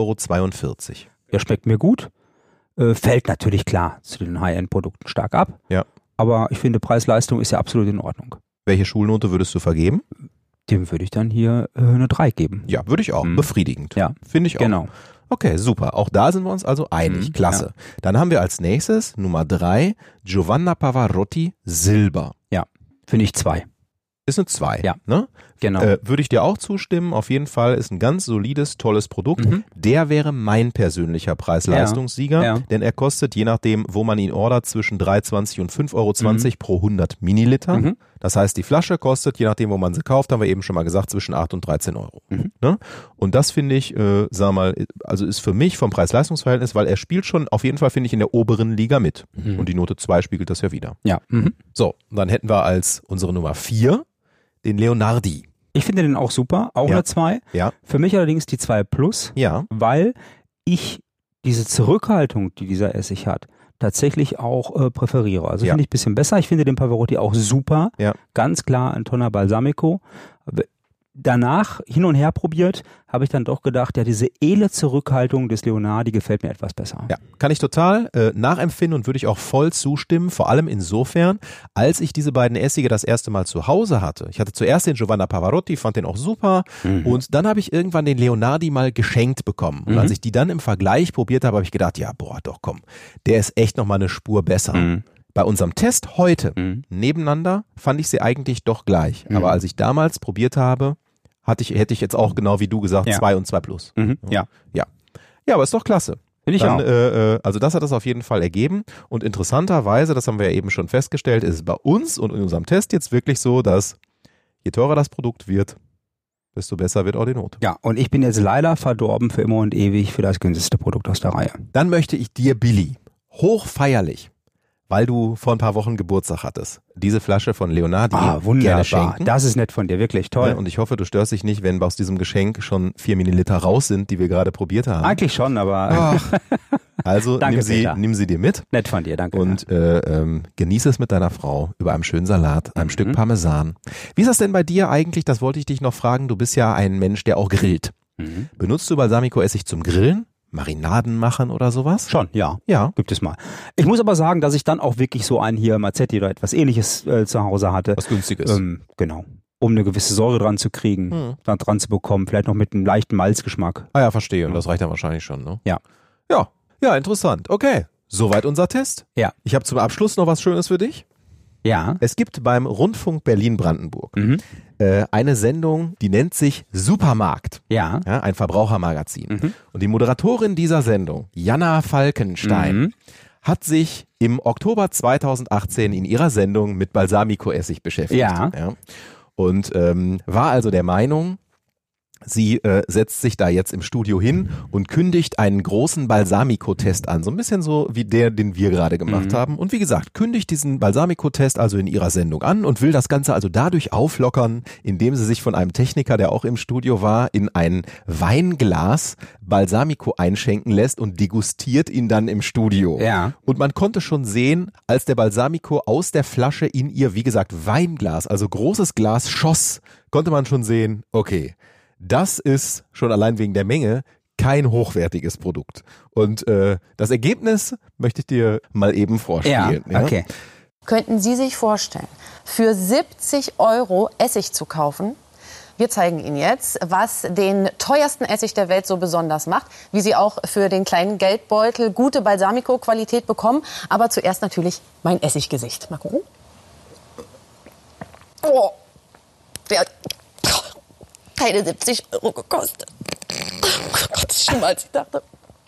2,42 €.
Der schmeckt mir gut. Fällt natürlich klar zu den High-End-Produkten stark ab.
Ja.
Aber ich finde, Preis-Leistung ist ja absolut in Ordnung.
Welche Schulnote würdest du vergeben?
Dem würde ich dann hier eine 3 geben.
Ja, würde ich auch. Befriedigend.
Ja.
Finde ich auch.
Genau.
Okay, super. Auch da sind wir uns also einig. Klasse. Dann haben wir als nächstes Nummer 3 Giovanna Pavarotti Silber.
Ja. Finde ich 2.
Ist eine 2.
Ja.
Ne?
Genau.
Würde ich dir auch zustimmen. Auf jeden Fall ist ein ganz solides, tolles Produkt. Der wäre mein persönlicher Preis-Leistungssieger,
Ja.
denn er kostet, je nachdem, wo man ihn ordert, zwischen 3,20 und 5,20 € pro 100 Milliliter. Das heißt, die Flasche kostet, je nachdem, wo man sie kauft, haben wir eben schon mal gesagt, zwischen 8 und 13 €. Ne? Und das finde ich, sag mal, also ist für mich vom Preis-Leistungs-Verhältnis, weil er spielt schon auf jeden Fall, finde ich, in der oberen Liga mit. Und die Note 2 spiegelt das ja wieder.
Ja.
So, und dann hätten wir als unsere Nummer 4 den Leonardi.
Ich finde den auch super. Auch
Ja.
eine 2.
Ja.
Für mich allerdings die 2 plus,
Ja.
weil ich diese Zurückhaltung, die dieser Essig hat, tatsächlich auch präferiere. Also
Ja.
finde ich ein bisschen besser. Ich finde den Pavarotti auch super.
Ja.
Ganz klar ein Tonner Balsamico. Danach hin und her probiert, habe ich dann doch gedacht, ja, diese edle Zurückhaltung des Leonardi gefällt mir etwas besser.
Ja, kann ich total nachempfinden und würde ich auch voll zustimmen, vor allem insofern, als ich diese beiden Essige das erste Mal zu Hause hatte. Ich hatte zuerst den Giovanna Pavarotti, fand den auch super und dann habe ich irgendwann den Leonardi mal geschenkt bekommen. Und als ich die dann im Vergleich probiert habe, habe ich gedacht, ja, boah, doch komm, der ist echt nochmal eine Spur besser. Bei unserem Test heute nebeneinander fand ich sie eigentlich doch gleich. Aber als ich damals probiert habe, hätte ich jetzt auch genau wie du gesagt,
Ja.
2 und 2 plus.
Ja.
Ja, aber ist doch klasse.
Finde ich
dann,
auch.
also das hat es auf jeden Fall ergeben. Und interessanterweise, das haben wir ja eben schon festgestellt, ist es bei uns und in unserem Test jetzt wirklich so, dass je teurer das Produkt wird, desto besser wird auch die Note.
Ja, und ich bin jetzt leider verdorben für immer und ewig für das günstigste Produkt aus der Reihe.
Dann möchte ich dir, Billy, hochfeierlich, weil du vor ein paar Wochen Geburtstag hattest, diese Flasche von Leonardi gerne
Wunderbar.
schenken.
Das ist nett von dir, wirklich toll.
Ja, und ich hoffe, du störst dich nicht, wenn aus diesem Geschenk schon 4 Milliliter raus sind, die wir gerade probiert haben.
Eigentlich schon, aber
Also
Danke, Peter.
nimm sie dir mit
nett von dir, danke.
und genieße es mit deiner Frau über einem schönen Salat, einem Stück Parmesan. Wie ist das denn bei dir eigentlich? Das wollte ich dich noch fragen. Du bist ja ein Mensch, der auch grillt. Benutzt du Balsamico-Essig zum Grillen? Marinaden machen oder sowas?
Schon, ja.
Ja.
Gibt es mal. Ich muss aber sagen, dass ich dann auch wirklich so einen hier Mazzetti oder etwas ähnliches zu Hause hatte.
Was Günstiges.
Genau. Um eine gewisse Säure dran zu kriegen, dran zu bekommen. Vielleicht noch mit einem leichten Malzgeschmack.
Ah ja, verstehe. Und das reicht dann wahrscheinlich schon, ne?
Ja.
Ja, interessant. Okay. Soweit unser Test.
Ja.
Ich habe zum Abschluss noch was Schönes für dich.
Ja.
Es gibt beim Rundfunk Berlin-Brandenburg eine Sendung, die nennt sich Supermarkt.
Ja.
Ja, ein Verbrauchermagazin. Und die Moderatorin dieser Sendung, Jana Falkenstein, hat sich im Oktober 2018 in ihrer Sendung mit Balsamico-Essig beschäftigt.
Ja.
Und war also der Meinung, sie setzt sich da jetzt im Studio hin und kündigt einen großen Balsamico-Test an. So ein bisschen so wie der, den wir gerade gemacht haben. Und wie gesagt, kündigt diesen Balsamico-Test also in ihrer Sendung an und will das Ganze also dadurch auflockern, indem sie sich von einem Techniker, der auch im Studio war, in ein Weinglas Balsamico einschenken lässt und degustiert ihn dann im Studio.
Ja.
Und man konnte schon sehen, als der Balsamico aus der Flasche in ihr, wie gesagt, Weinglas, also großes Glas schoss, konnte man schon sehen, okay, das ist schon allein wegen der Menge kein hochwertiges Produkt. Und das Ergebnis möchte ich dir mal eben vorspielen.
Ja, okay.
Könnten Sie sich vorstellen, für 70 € Essig zu kaufen? Wir zeigen Ihnen jetzt, was den teuersten Essig der Welt so besonders macht, wie Sie auch für den kleinen Geldbeutel gute Balsamico-Qualität bekommen. Aber zuerst natürlich mein Essiggesicht. Mal gucken. Oh, der hat keine 70 € gekostet. Oh Gott, das ist schlimmer, als ich dachte.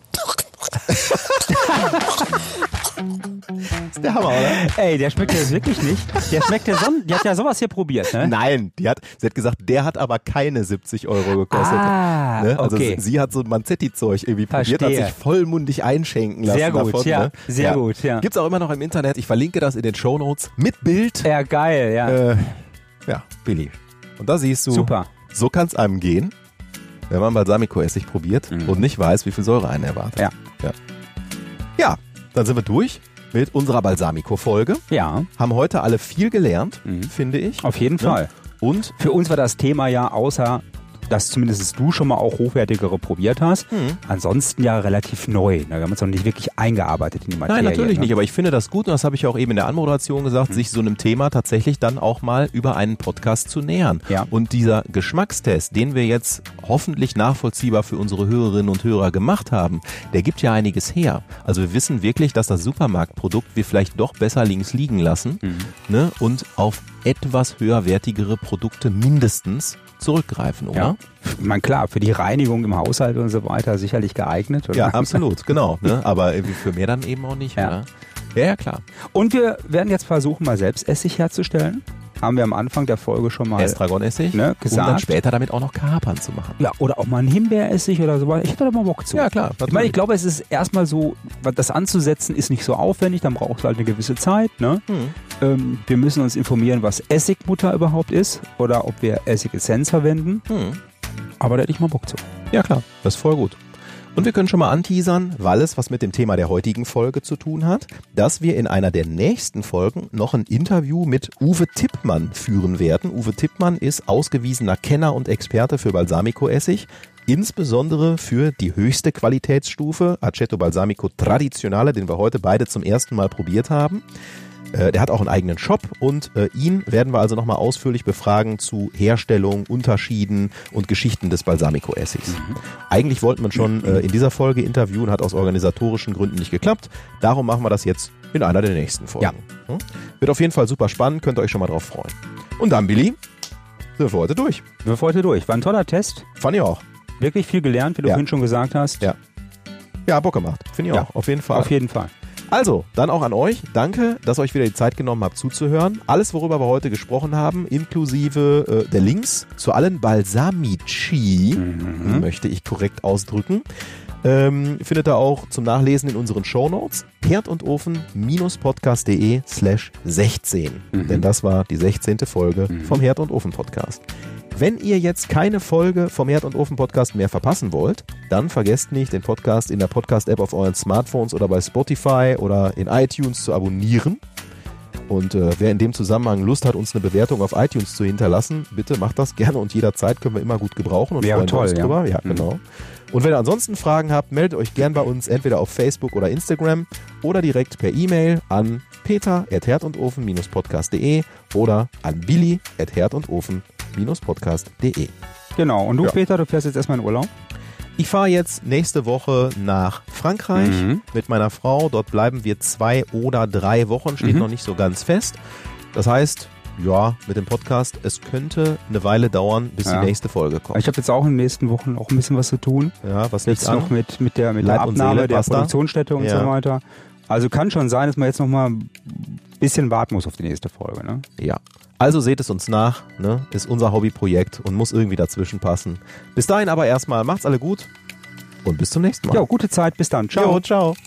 ist der Hammer, oder?
Ey, der schmeckt ja wirklich nicht. Der schmeckt ja die hat ja sowas hier probiert, ne?
Nein, sie hat gesagt, der hat aber keine 70 € gekostet.
Ah,
Ne? Also
okay.
sie hat so ein Manzetti-Zeug irgendwie probiert,
Verstehe.
hat sich vollmundig einschenken lassen.
Sehr gut,
davon,
ja.
Ne?
Sehr gut, ja.
Gibt's auch immer noch im Internet. Ich verlinke das in den Shownotes mit Bild.
Ja, geil, ja.
Ja, Billy. Und da siehst du,
Super.
so kann's einem gehen, wenn man Balsamico-Essig probiert und nicht weiß, wie viel Säure einen erwartet.
Ja.
Ja, dann sind wir durch mit unserer Balsamico-Folge.
Ja,
Haben heute alle viel gelernt, finde ich.
auf jeden Fall.
Und
Für uns war das Thema ja, außer dass zumindest du schon mal auch hochwertigere probiert hast, ansonsten ja relativ neu. Wir haben uns noch nicht wirklich eingearbeitet in die Materie.
nein, natürlich
ne?
nicht, aber ich finde das gut und das habe ich auch eben in der Anmoderation gesagt, sich so einem Thema tatsächlich dann auch mal über einen Podcast zu nähern.
Ja.
Und dieser Geschmackstest, den wir jetzt hoffentlich nachvollziehbar für unsere Hörerinnen und Hörer gemacht haben, der gibt ja einiges her. Also wir wissen wirklich, dass das Supermarktprodukt wir vielleicht doch besser links liegen lassen, ne, und auf etwas höherwertigere Produkte mindestens zurückgreifen, oder?
Ja. Ich meine, klar, für die Reinigung im Haushalt und so weiter sicherlich geeignet. Oder?
Ja, absolut, genau. Ne? Aber irgendwie für mehr dann eben auch nicht,
Ja.
oder? Ja, klar.
Und wir werden jetzt versuchen, mal selbst Essig herzustellen. Haben wir am Anfang der Folge schon mal
Estragonessig,
ne,
um dann
gesagt.
später damit auch noch Kapern zu machen.
Ja, oder auch mal ein Himbeeressig oder sowas. Ich hätte da mal Bock zu.
Ja, klar,
Ich meine,
natürlich.
ich glaube, es ist erstmal so, das anzusetzen ist nicht so aufwendig, dann brauchst du halt eine gewisse Zeit. Ne? Wir müssen uns informieren, was Essigbutter überhaupt ist oder ob wir Essigessenz verwenden. Aber da hätte ich mal Bock zu.
Ja, klar, das ist voll gut. Und wir können schon mal anteasern, weil es was mit dem Thema der heutigen Folge zu tun hat, dass wir in einer der nächsten Folgen noch ein Interview mit Uwe Tippmann führen werden. Uwe Tippmann ist ausgewiesener Kenner und Experte für Balsamico-Essig, insbesondere für die höchste Qualitätsstufe, Aceto Balsamico Tradizionale, den wir heute beide zum ersten Mal probiert haben. Der hat auch einen eigenen Shop und ihn werden wir also nochmal ausführlich befragen zu Herstellung, Unterschieden und Geschichten des Balsamico-Essigs. Eigentlich wollten wir schon in dieser Folge interviewen, hat aus organisatorischen Gründen nicht geklappt. Darum machen wir das jetzt in einer der nächsten Folgen. Ja. Wird auf jeden Fall super spannend, könnt ihr euch schon mal drauf freuen. Und dann, Billy, sind wir heute durch.
Wir für heute durch. War ein toller Test.
Fand ich auch.
Wirklich viel gelernt, wie du
Ja.
vorhin schon gesagt hast.
Ja. Ja, Bock gemacht. Finde ich auch. Auf jeden Fall.
Auf jeden Fall.
Also, dann auch an euch. Danke, dass ihr euch wieder die Zeit genommen habt zuzuhören. Alles, worüber wir heute gesprochen haben, inklusive der Links zu allen Balsamici, möchte ich korrekt ausdrücken, findet ihr auch zum Nachlesen in unseren Shownotes. herdundofen-podcast.de/16. Denn das war die 16. Folge vom Herd und Ofen Podcast. Wenn ihr jetzt keine Folge vom Herd und Ofen Podcast mehr verpassen wollt, dann vergesst nicht, den Podcast in der Podcast-App auf euren Smartphones oder bei Spotify oder in iTunes zu abonnieren. Und wer in dem Zusammenhang Lust hat, uns eine Bewertung auf iTunes zu hinterlassen, bitte macht das gerne und jederzeit, können wir immer gut gebrauchen und freuen uns drüber. Ja, genau. Und wenn ihr ansonsten Fragen habt, meldet euch gern bei uns entweder auf Facebook oder Instagram oder direkt per E-Mail an peter@herdundofen-podcast.de oder an billy@herdundofen-podcast.de.
Genau. Und du, Peter, du fährst jetzt erstmal in Urlaub?
Ich fahre jetzt nächste Woche nach Frankreich mit meiner Frau. Dort bleiben wir 2 oder 3 Wochen, steht noch nicht so ganz fest. Das heißt, ja, mit dem Podcast, es könnte eine Weile dauern, bis die nächste Folge kommt.
Ich habe jetzt auch in den nächsten Wochen auch ein bisschen was zu tun.
Ja, was
jetzt noch mit der Abnahme der Produktionsstätte und so weiter. Also kann schon sein, dass man jetzt noch mal ein bisschen warten muss auf die nächste Folge. Ne?
Ja. Also seht es uns nach, ne? Ist unser Hobbyprojekt und muss irgendwie dazwischen passen. Bis dahin aber erstmal, macht's alle gut und bis zum nächsten Mal.
Ja, gute Zeit, bis dann. Ciao.
Jo, ciao.